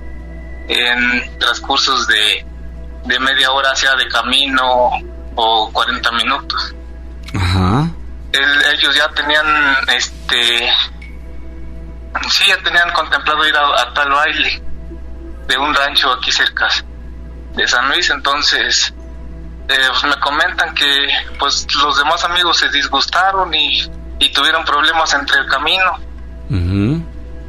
en transcursos de, de media hora, sea de camino o cuarenta minutos. Ajá. Él, ellos ya tenían, este, sí, ya tenían contemplado ir a, a tal baile de un rancho aquí cerca de San Luis. Entonces Eh, pues me comentan que pues los demás amigos se disgustaron y, y tuvieron problemas entre el camino. Uh-huh.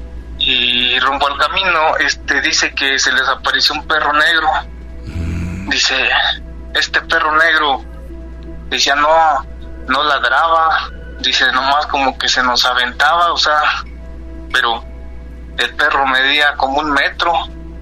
Y rumbo al camino, este dice que se les apareció un perro negro. Uh-huh. Dice, este perro negro, decía, no, no ladraba, dice, nomás como que se nos aventaba, o sea, pero el perro medía como un metro.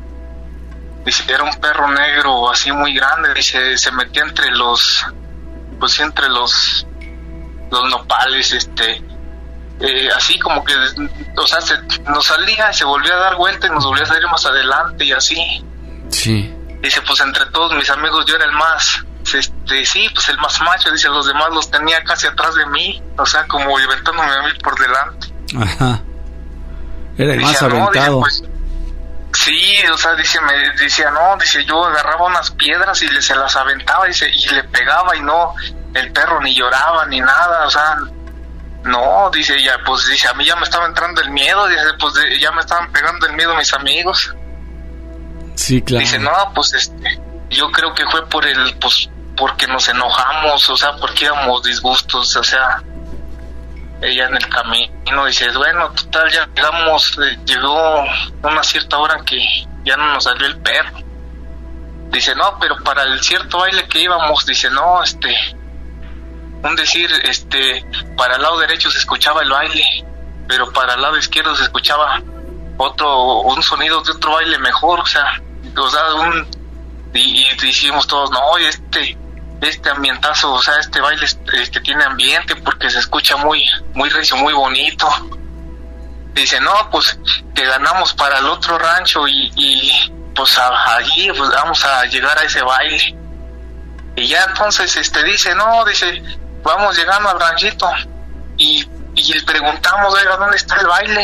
Dice, era un perro negro así muy grande, dice, se metía entre los, pues entre los, los nopales, este, eh, así como que, o sea, se, nos salía, se volvía a dar vuelta y nos volvía a salir más adelante y así. Sí. Dice, pues entre todos mis amigos yo era el más, este, sí, pues el más macho, dice, los demás los tenía casi atrás de mí, o sea, como aventándome a mí por delante. Ajá. Era el dice, más no, aventado. dice, pues, sí, o sea, dice, me decía, no, dice, yo agarraba unas piedras y le, se las aventaba, dice, y le pegaba y no, el perro ni lloraba ni nada, o sea, no, dice, ya, pues, dice, a mí ya me estaba entrando el miedo, dice, pues, de, ya me estaban pegando el miedo mis amigos. Sí, claro. Dice, no, pues, este, yo creo que fue por el, pues, porque nos enojamos, o sea, porque íbamos disgustos, o sea, ella en el camino, dice, bueno, total, ya llegamos, eh, llegó una cierta hora en que ya no nos salió el perro. Dice, no, pero para el cierto baile que íbamos, dice, no, este, un decir, este, para el lado derecho se escuchaba el baile, pero para el lado izquierdo se escuchaba otro, un sonido de otro baile mejor, o sea, o sea, un, y, y dijimos todos, no, este, este ambientazo, o sea, este baile este tiene ambiente porque se escucha muy muy recio, muy bonito. Dice, no, pues que ganamos para el otro rancho y, y pues a, allí pues vamos a llegar a ese baile. Y ya entonces este dice, no, dice, vamos llegando al ranchito y, y le preguntamos, oiga, ¿dónde está el baile?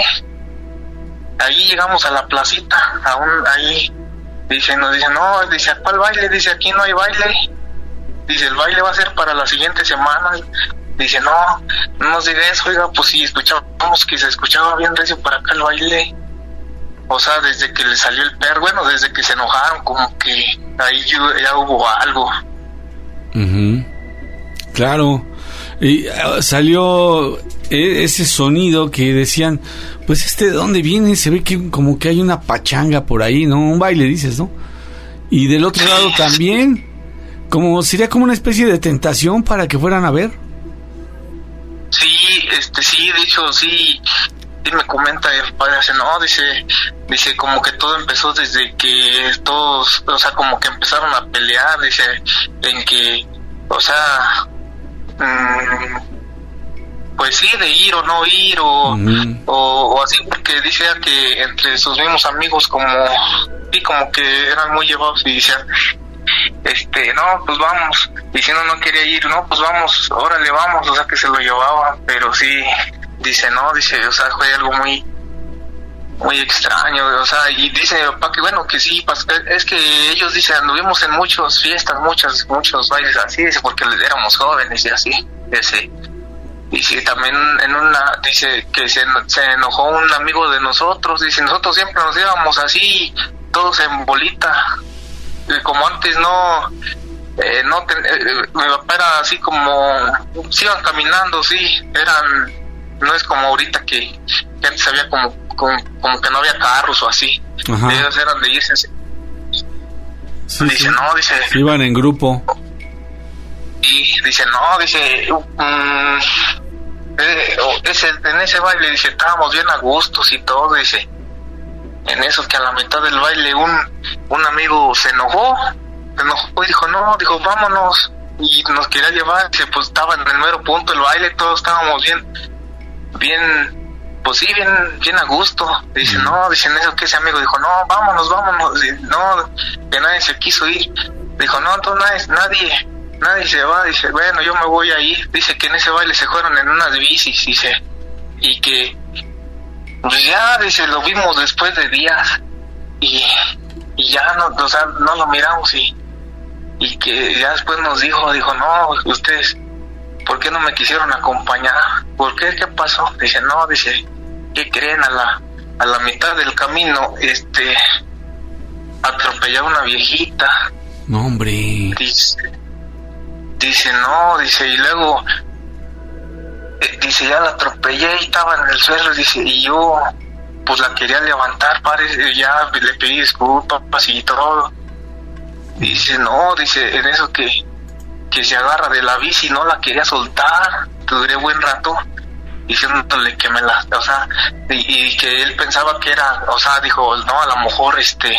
Allí llegamos a la placita, aún ahí. Dice, nos dice, no, dice, ¿a cuál baile? Dice, aquí no hay baile. Dice, el baile va a ser para la siguiente semana. Dice, no, no nos diga eso, oiga, pues sí, escuchábamos que se escuchaba bien recio para acá el baile. O sea, desde que le salió el perro, bueno, desde que se enojaron, como que ahí ya hubo algo. Uh-huh. Claro. Y uh, salió ese sonido que decían, pues este de dónde viene, se ve que como que hay una pachanga por ahí, ¿no? Un baile, dices, ¿no? Y del otro lado también, como sería como una especie de tentación para que fueran a ver. Sí, este, sí, de hecho, sí, sí me comenta el padre, dice, no, dice, dice, como que todo empezó desde que todos, o sea, como que empezaron a pelear, dice, en que, o sea, mmm, pues sí, de ir o no ir, o, uh-huh. o, o así, porque dice que entre sus mismos amigos, como, sí, como que eran muy llevados, y decían, este, no, pues vamos, y si no, no quería ir, no, pues vamos, órale, vamos, o sea, que se lo llevaba, pero sí, dice, no, dice, o sea, fue algo muy, muy extraño, o sea, y dice mi papá que bueno, que sí, es que ellos, dicen, anduvimos en muchas fiestas, muchos, muchos bailes así, dice, porque éramos jóvenes y así, dice, y sí, también en una, dice, que se, se enojó un amigo de nosotros, dice, nosotros siempre nos íbamos así, todos en bolita, y como antes no, eh, no, ten, eh, mi papá era así como, se iban caminando, sí, eran, no es como ahorita que, que antes había como, como, como que no había carros o así. Ajá. Ellos eran de irse así. Sí, dice, sí. no, dice... Sí, iban en grupo. Y dice, no, dice... Um, eh, ese, en ese baile, dice, estábamos bien a gustos y todo, dice... En eso que a la mitad del baile un, un amigo se enojó, se enojó y dijo, no, dijo, vámonos. Y nos quería llevar, dice, pues estaba en el mero punto del baile, todos estábamos bien... bien, pues sí, bien, bien a gusto. Dice, no, dicen eso que ese amigo dijo, no, vámonos, vámonos. Dice, no, que nadie se quiso ir. Dijo, no, entonces nadie, nadie, nadie se va. Dice, bueno, yo me voy a ir. Dice que en ese baile se fueron en unas bicis, dice, y que, pues ya, dice, lo vimos después de días, y, y ya no, o sea, no lo miramos, y, y que ya después nos dijo, dijo, no, ustedes, ¿por qué no me quisieron acompañar? ¿Por qué? ¿Qué pasó? Dice, no, dice, ¿qué creen? A la, a la mitad del camino, este, atropelló a una viejita. No, hombre. Dice, dice, no, dice, y luego, eh, dice, ya la atropellé y estaba en el suelo, dice, y yo, pues la quería levantar, parece, ya le pedí disculpas y todo. Dice, no, dice, en eso que, que se agarra de la bici, no la quería soltar, duré buen rato diciéndole que me la, o sea, y, y que él pensaba que era, o sea, dijo, no, a lo mejor este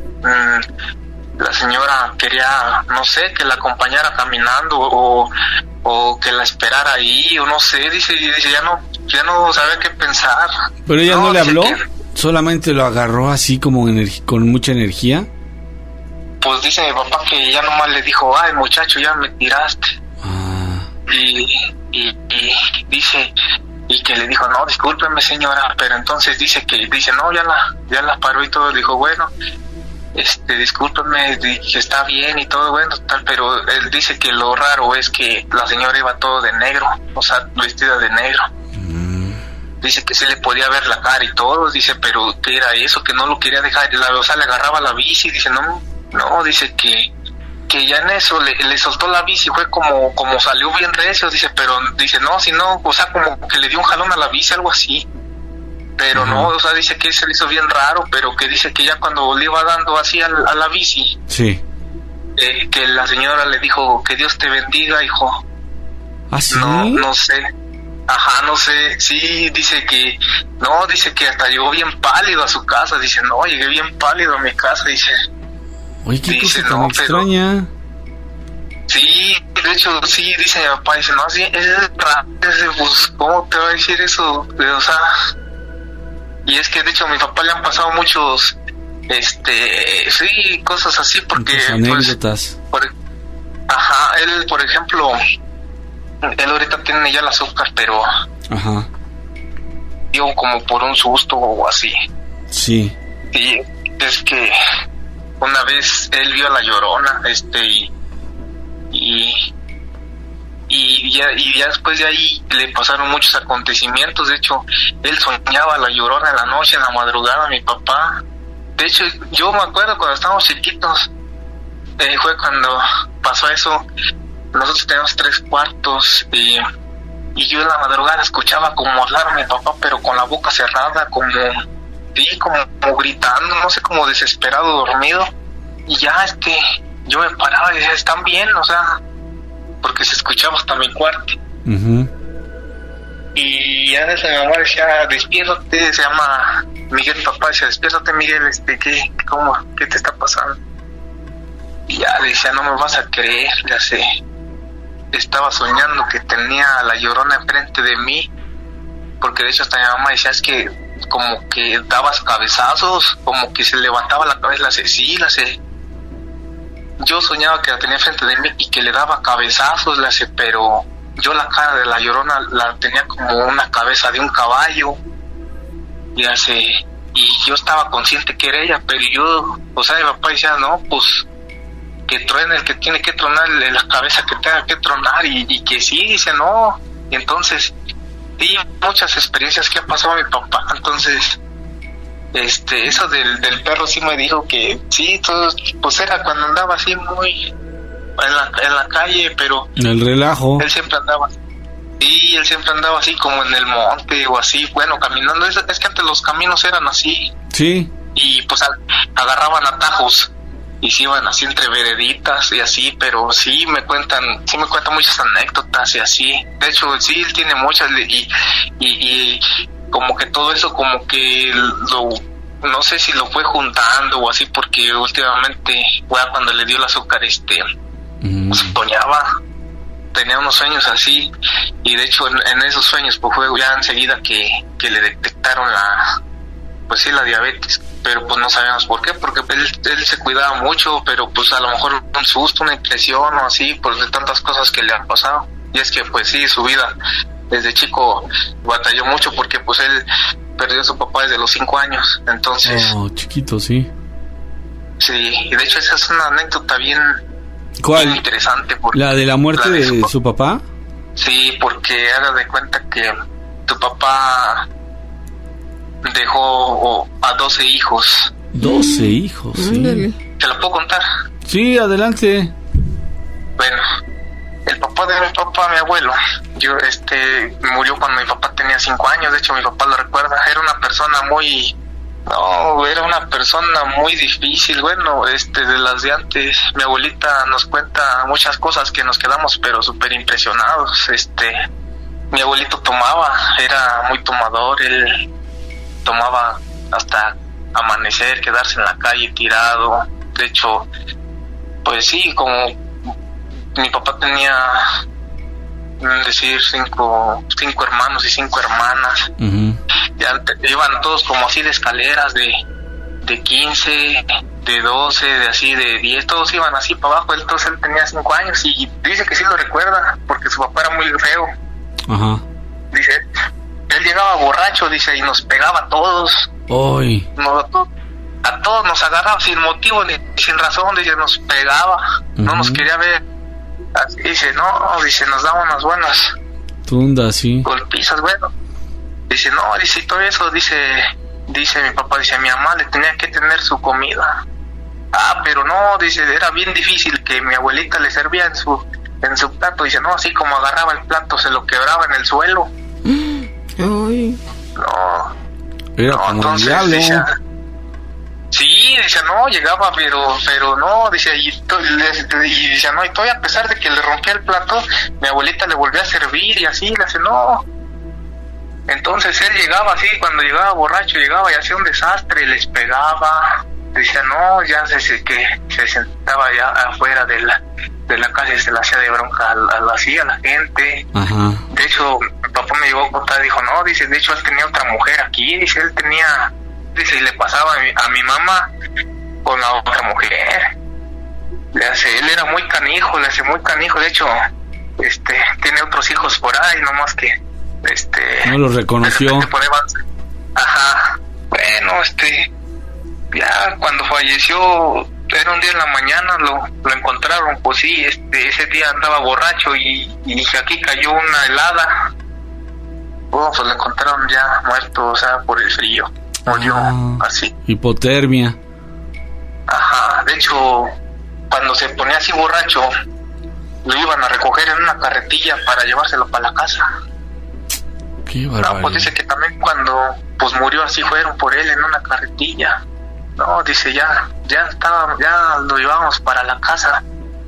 mmm, la señora quería, no sé, que la acompañara caminando o, o que la esperara ahí, o no sé, dice, dice, ya no, ya no sabía qué pensar. Pero ella no, no le habló, que, solamente lo agarró así como energi- con mucha energía. Pues dice mi papá que ya nomás le dijo, ay muchacho, ya me tiraste. Ah. Y, y, y dice, y que le dijo, no, discúlpeme señora, pero entonces dice que, dice, no, ya la, ya la paró y todo, dijo, bueno, este, discúlpeme, que está bien y todo, bueno, tal, pero él dice que lo raro es que la señora iba todo de negro, o sea, vestida de negro. Mm. Dice que se le podía ver la cara y todo, dice, pero que era eso, que no lo quería dejar, la, o sea, le agarraba la bici, dice, no, no, dice que que ya en eso le, le soltó la bici, fue como como salió bien recio, dice, pero dice, no, si no, o sea, como que le dio un jalón a la bici, algo así, pero uh-huh. no, o sea, dice que se le hizo bien raro, pero que dice que ya cuando le iba dando así a, a la bici, sí, eh, que la señora le dijo, que Dios te bendiga, hijo. ¿Ah, sí? No, no sé, ajá, no sé, sí, dice que, no, dice que hasta llegó bien pálido a su casa, dice, no, llegué bien pálido a mi casa, dice. Oye, qué dice, cosa tan no, extraña. Pero, sí, de hecho, sí, dice mi papá, dice, no, sí, es raro, pues, ¿cómo te va a decir eso? O sea, y es que, de hecho, a mi papá le han pasado muchos, este, sí, cosas así, porque, muchas anécdotas. Pues, por, ajá, él, por ejemplo, él ahorita tiene ya el azúcar, pero, ajá, digo, como por un susto o así. Sí. Y es que una vez él vio a la Llorona, este, y y y ya, y ya después de ahí le pasaron muchos acontecimientos. De hecho, él soñaba a la Llorona en la noche, en la madrugada, mi papá. De hecho, yo me acuerdo cuando estábamos chiquitos, eh, fue cuando pasó eso. Nosotros teníamos tres cuartos y y yo en la madrugada escuchaba como hablar a mi papá, pero con la boca cerrada, como, sí, como, como gritando, no sé, como desesperado, dormido. Y ya, este, yo me paraba y decía, ¿están bien? O sea, porque se escuchaba hasta mi cuarto. Uh-huh. Y ya desde mi mamá decía, despiértate, se llama Miguel, papá, decía, despiértate, Miguel, este, ¿qué, cómo, qué te está pasando? Y ya decía, no me vas a creer, ya sé, estaba soñando que tenía a la Llorona enfrente de mí, porque de hecho hasta mi mamá decía, es que como que dabas cabezazos, como que se levantaba la cabeza, la sé, sí, la sé. Yo soñaba que la tenía enfrente de mí y que le daba cabezazos, la sé, pero yo la cara de la Llorona la tenía como una cabeza de un caballo, ya sé, y yo estaba consciente que era ella, pero yo, o sea, mi papá decía, no, pues que truene el que tiene que tronar, la cabeza que tenga que tronar, y, y que sí, dice, no. Y entonces, sí, muchas experiencias que ha pasado a mi papá. Entonces, este, eso del, del perro sí me dijo que sí, todo, pues era cuando andaba así muy en la, en la calle, pero el relajo. Él siempre andaba, sí, él siempre andaba así como en el monte o así, bueno, caminando. Es, es que antes los caminos eran así. Sí. Y pues a, agarraban atajos y se iban así entre vereditas y así, pero sí me cuentan, sí me cuentan muchas anécdotas y así. De hecho, sí, él tiene muchas, y, y, y como que todo eso como que lo, no sé si lo fue juntando o así, porque últimamente, bueno, cuando le dio el azúcar, este, mm. soñaba, tenía unos sueños así, y de hecho en, en esos sueños pues fue ya enseguida que, que le detectaron la, pues sí, la diabetes. Pero pues no sabíamos por qué, porque él, él se cuidaba mucho, pero pues a lo mejor un susto, una impresión o así, por de tantas cosas que le han pasado. Y es que pues sí, su vida desde chico batalló mucho, porque pues él perdió a su papá desde los cinco años, entonces... Oh, chiquito, sí. Sí, y de hecho esa es una anécdota bien, ¿cuál? bien interesante. Porque ¿La de la muerte la de, de su, su papá? Sí, porque haga de cuenta que tu papá dejó a doce hijos. doce hijos, sí. ¿Te lo puedo contar? Sí, adelante. Bueno, el papá de mi papá, mi abuelo, yo este murió cuando mi papá tenía cinco años. De hecho, mi papá lo recuerda. Era una persona muy... No, era una persona muy difícil. Bueno, este de las de antes. Mi abuelita nos cuenta muchas cosas que nos quedamos pero súper impresionados. Este, mi abuelito tomaba, era muy tomador. Él tomaba hasta amanecer, quedarse en la calle tirado. De hecho, pues sí, como mi papá tenía, decir, cinco cinco hermanos y cinco hermanas. Uh-huh. Ya iban todos como así de escaleras de de quince, de doce, de así, de diez, todos iban así para abajo. Entonces él tenía cinco años y dice que sí lo recuerda, porque su papá era muy feo. Ajá. Dice, él llegaba borracho, dice, y nos pegaba a todos. Uy. Nos, a todos nos agarraba sin motivo ni sin razón, dice, nos pegaba, uh-huh. No nos quería ver. Así, dice, no, dice, nos daba unas buenas tunda, sí, golpizas, bueno. Dice, no, dice, todo eso, dice, dice mi papá, dice, mi mamá le tenía que tener su comida. Ah, pero no, dice, era bien difícil que mi abuelita le servía en su en su plato. Dice, no, así como agarraba el plato, se lo quebraba en el suelo. Ay. No. Era no, como entonces, diablo. Dice, sí, dice, no, llegaba, pero pero no, dice, y, to, le, y dice, no, y todavía a pesar de que le rompía el plato, mi abuelita le volvía a servir y así, le dice, no. Entonces él llegaba así, cuando llegaba borracho, llegaba y hacía un desastre, les pegaba. Decía, no, ya desde que se sentaba ya afuera de la de la casa y se le hacía de bronca a, a, así a la gente. Ajá. De hecho, mi papá me llevó a contar, dijo, no, dice, de hecho él tenía otra mujer aquí, dice, él tenía, dice, y le pasaba a mi, a mi mamá con la otra mujer. Le hace, él era muy canijo, le hace muy canijo, de hecho, este, tiene otros hijos por ahí, nomás que, este... No los reconoció. Ajá, bueno, este, ya cuando falleció, era un día en la mañana, lo, lo encontraron, pues sí, este, ese día andaba borracho y, y aquí cayó una helada. Bueno, pues lo encontraron ya muerto, o sea, por el frío, murió ah, así. Hipotermia. Ajá, de hecho, cuando se ponía así borracho, lo iban a recoger en una carretilla para llevárselo para la casa. Qué No, barbaridad. pues dice que también cuando pues murió así fueron por él en una carretilla. No, dice ya, ya estaba, ya lo llevamos para la casa.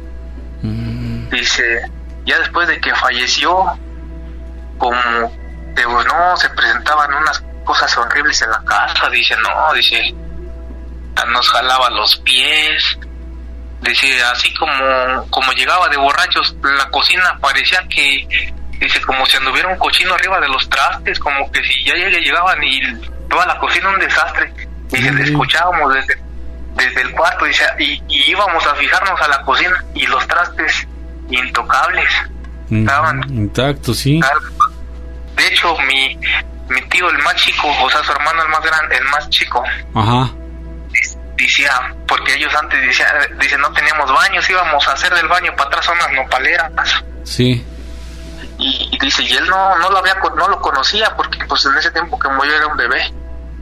Mm. Dice, ya después de que falleció, como de, pues, no, se presentaban unas cosas horribles en la casa. Dice, no, dice, nos jalaba los pies. Dice, así como, como llegaba de borrachos, la cocina parecía que, dice, como si anduviera un cochino arriba de los trastes, como que si ya llegaban y toda la cocina un desastre. Dice, le escuchábamos desde, desde el cuarto, dice, y, y íbamos a fijarnos a la cocina y los trastes intocables. Mm, Estaban intacto, sí. De hecho, mi, mi tío, el más chico, o sea, su hermano el más grande, el más chico, Ajá. decía, porque ellos antes decían, dice, no teníamos baños, íbamos a hacer del baño para atrás unas nopaleras. Sí. Y, y dice, y él no, no lo había, no lo conocía, porque pues en ese tiempo que murió era un bebé.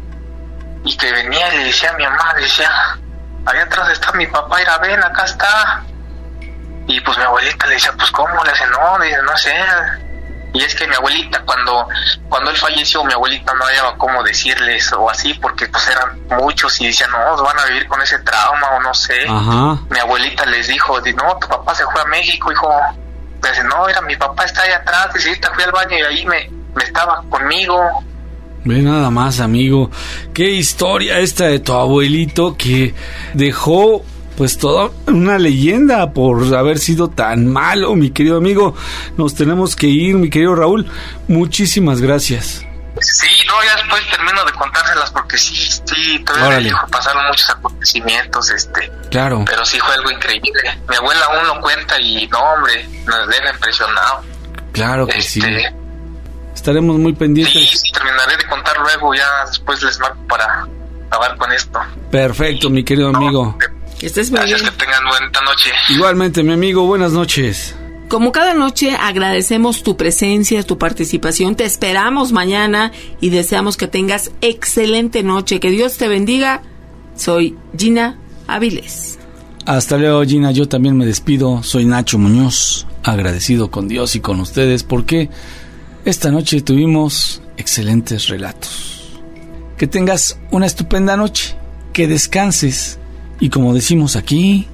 Y que venía y le decía a mi mamá, le decía, allá atrás está mi papá, ir a ver, acá está. Y pues mi abuelita le decía, pues ¿cómo? Le dice, no, dice, no sé. Y es que mi abuelita, cuando cuando él falleció, mi abuelita no había cómo decirles o así, porque pues eran muchos y decían, no, van a vivir con ese trauma o no sé. Ajá. Mi abuelita les dijo, no, tu papá se fue a México, hijo. Le dice, no, era mi papá está allá atrás, dice, ahorita fui al baño y ahí me, me estaba conmigo. Ve nada más, amigo. Qué historia esta de tu abuelito que dejó pues toda una leyenda por haber sido tan malo, mi querido amigo. Nos tenemos que ir, mi querido Raúl. Muchísimas gracias. Sí, no, ya después termino de contárselas porque sí, sí, todavía Órale. pasaron muchos acontecimientos, este. Claro. Pero sí fue algo increíble. Mi abuela aún lo cuenta y no, hombre, nos deja impresionado. Claro que Este, sí. Estaremos muy pendientes. Sí, sí, terminaré de contar luego, ya después les marco para acabar con esto. Perfecto, mi querido amigo. Que estés muy Gracias, bien. que tengan buena noche. Igualmente, mi amigo, buenas noches. Como cada noche agradecemos tu presencia, tu participación, te esperamos mañana y deseamos que tengas excelente noche, que Dios te bendiga. Soy Gina Áviles. Hasta luego, Gina, yo también me despido, soy Nacho Muñoz, agradecido con Dios y con ustedes porque esta noche tuvimos excelentes relatos. Que tengas una estupenda noche, que descanses y como decimos aquí,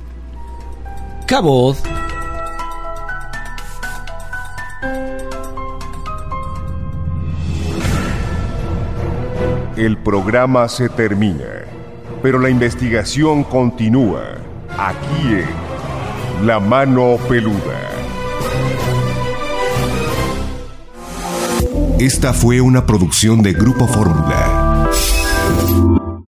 cabot. El programa se termina, pero la investigación continúa aquí en La Mano Peluda. Esta fue una producción de Grupo Fórmula.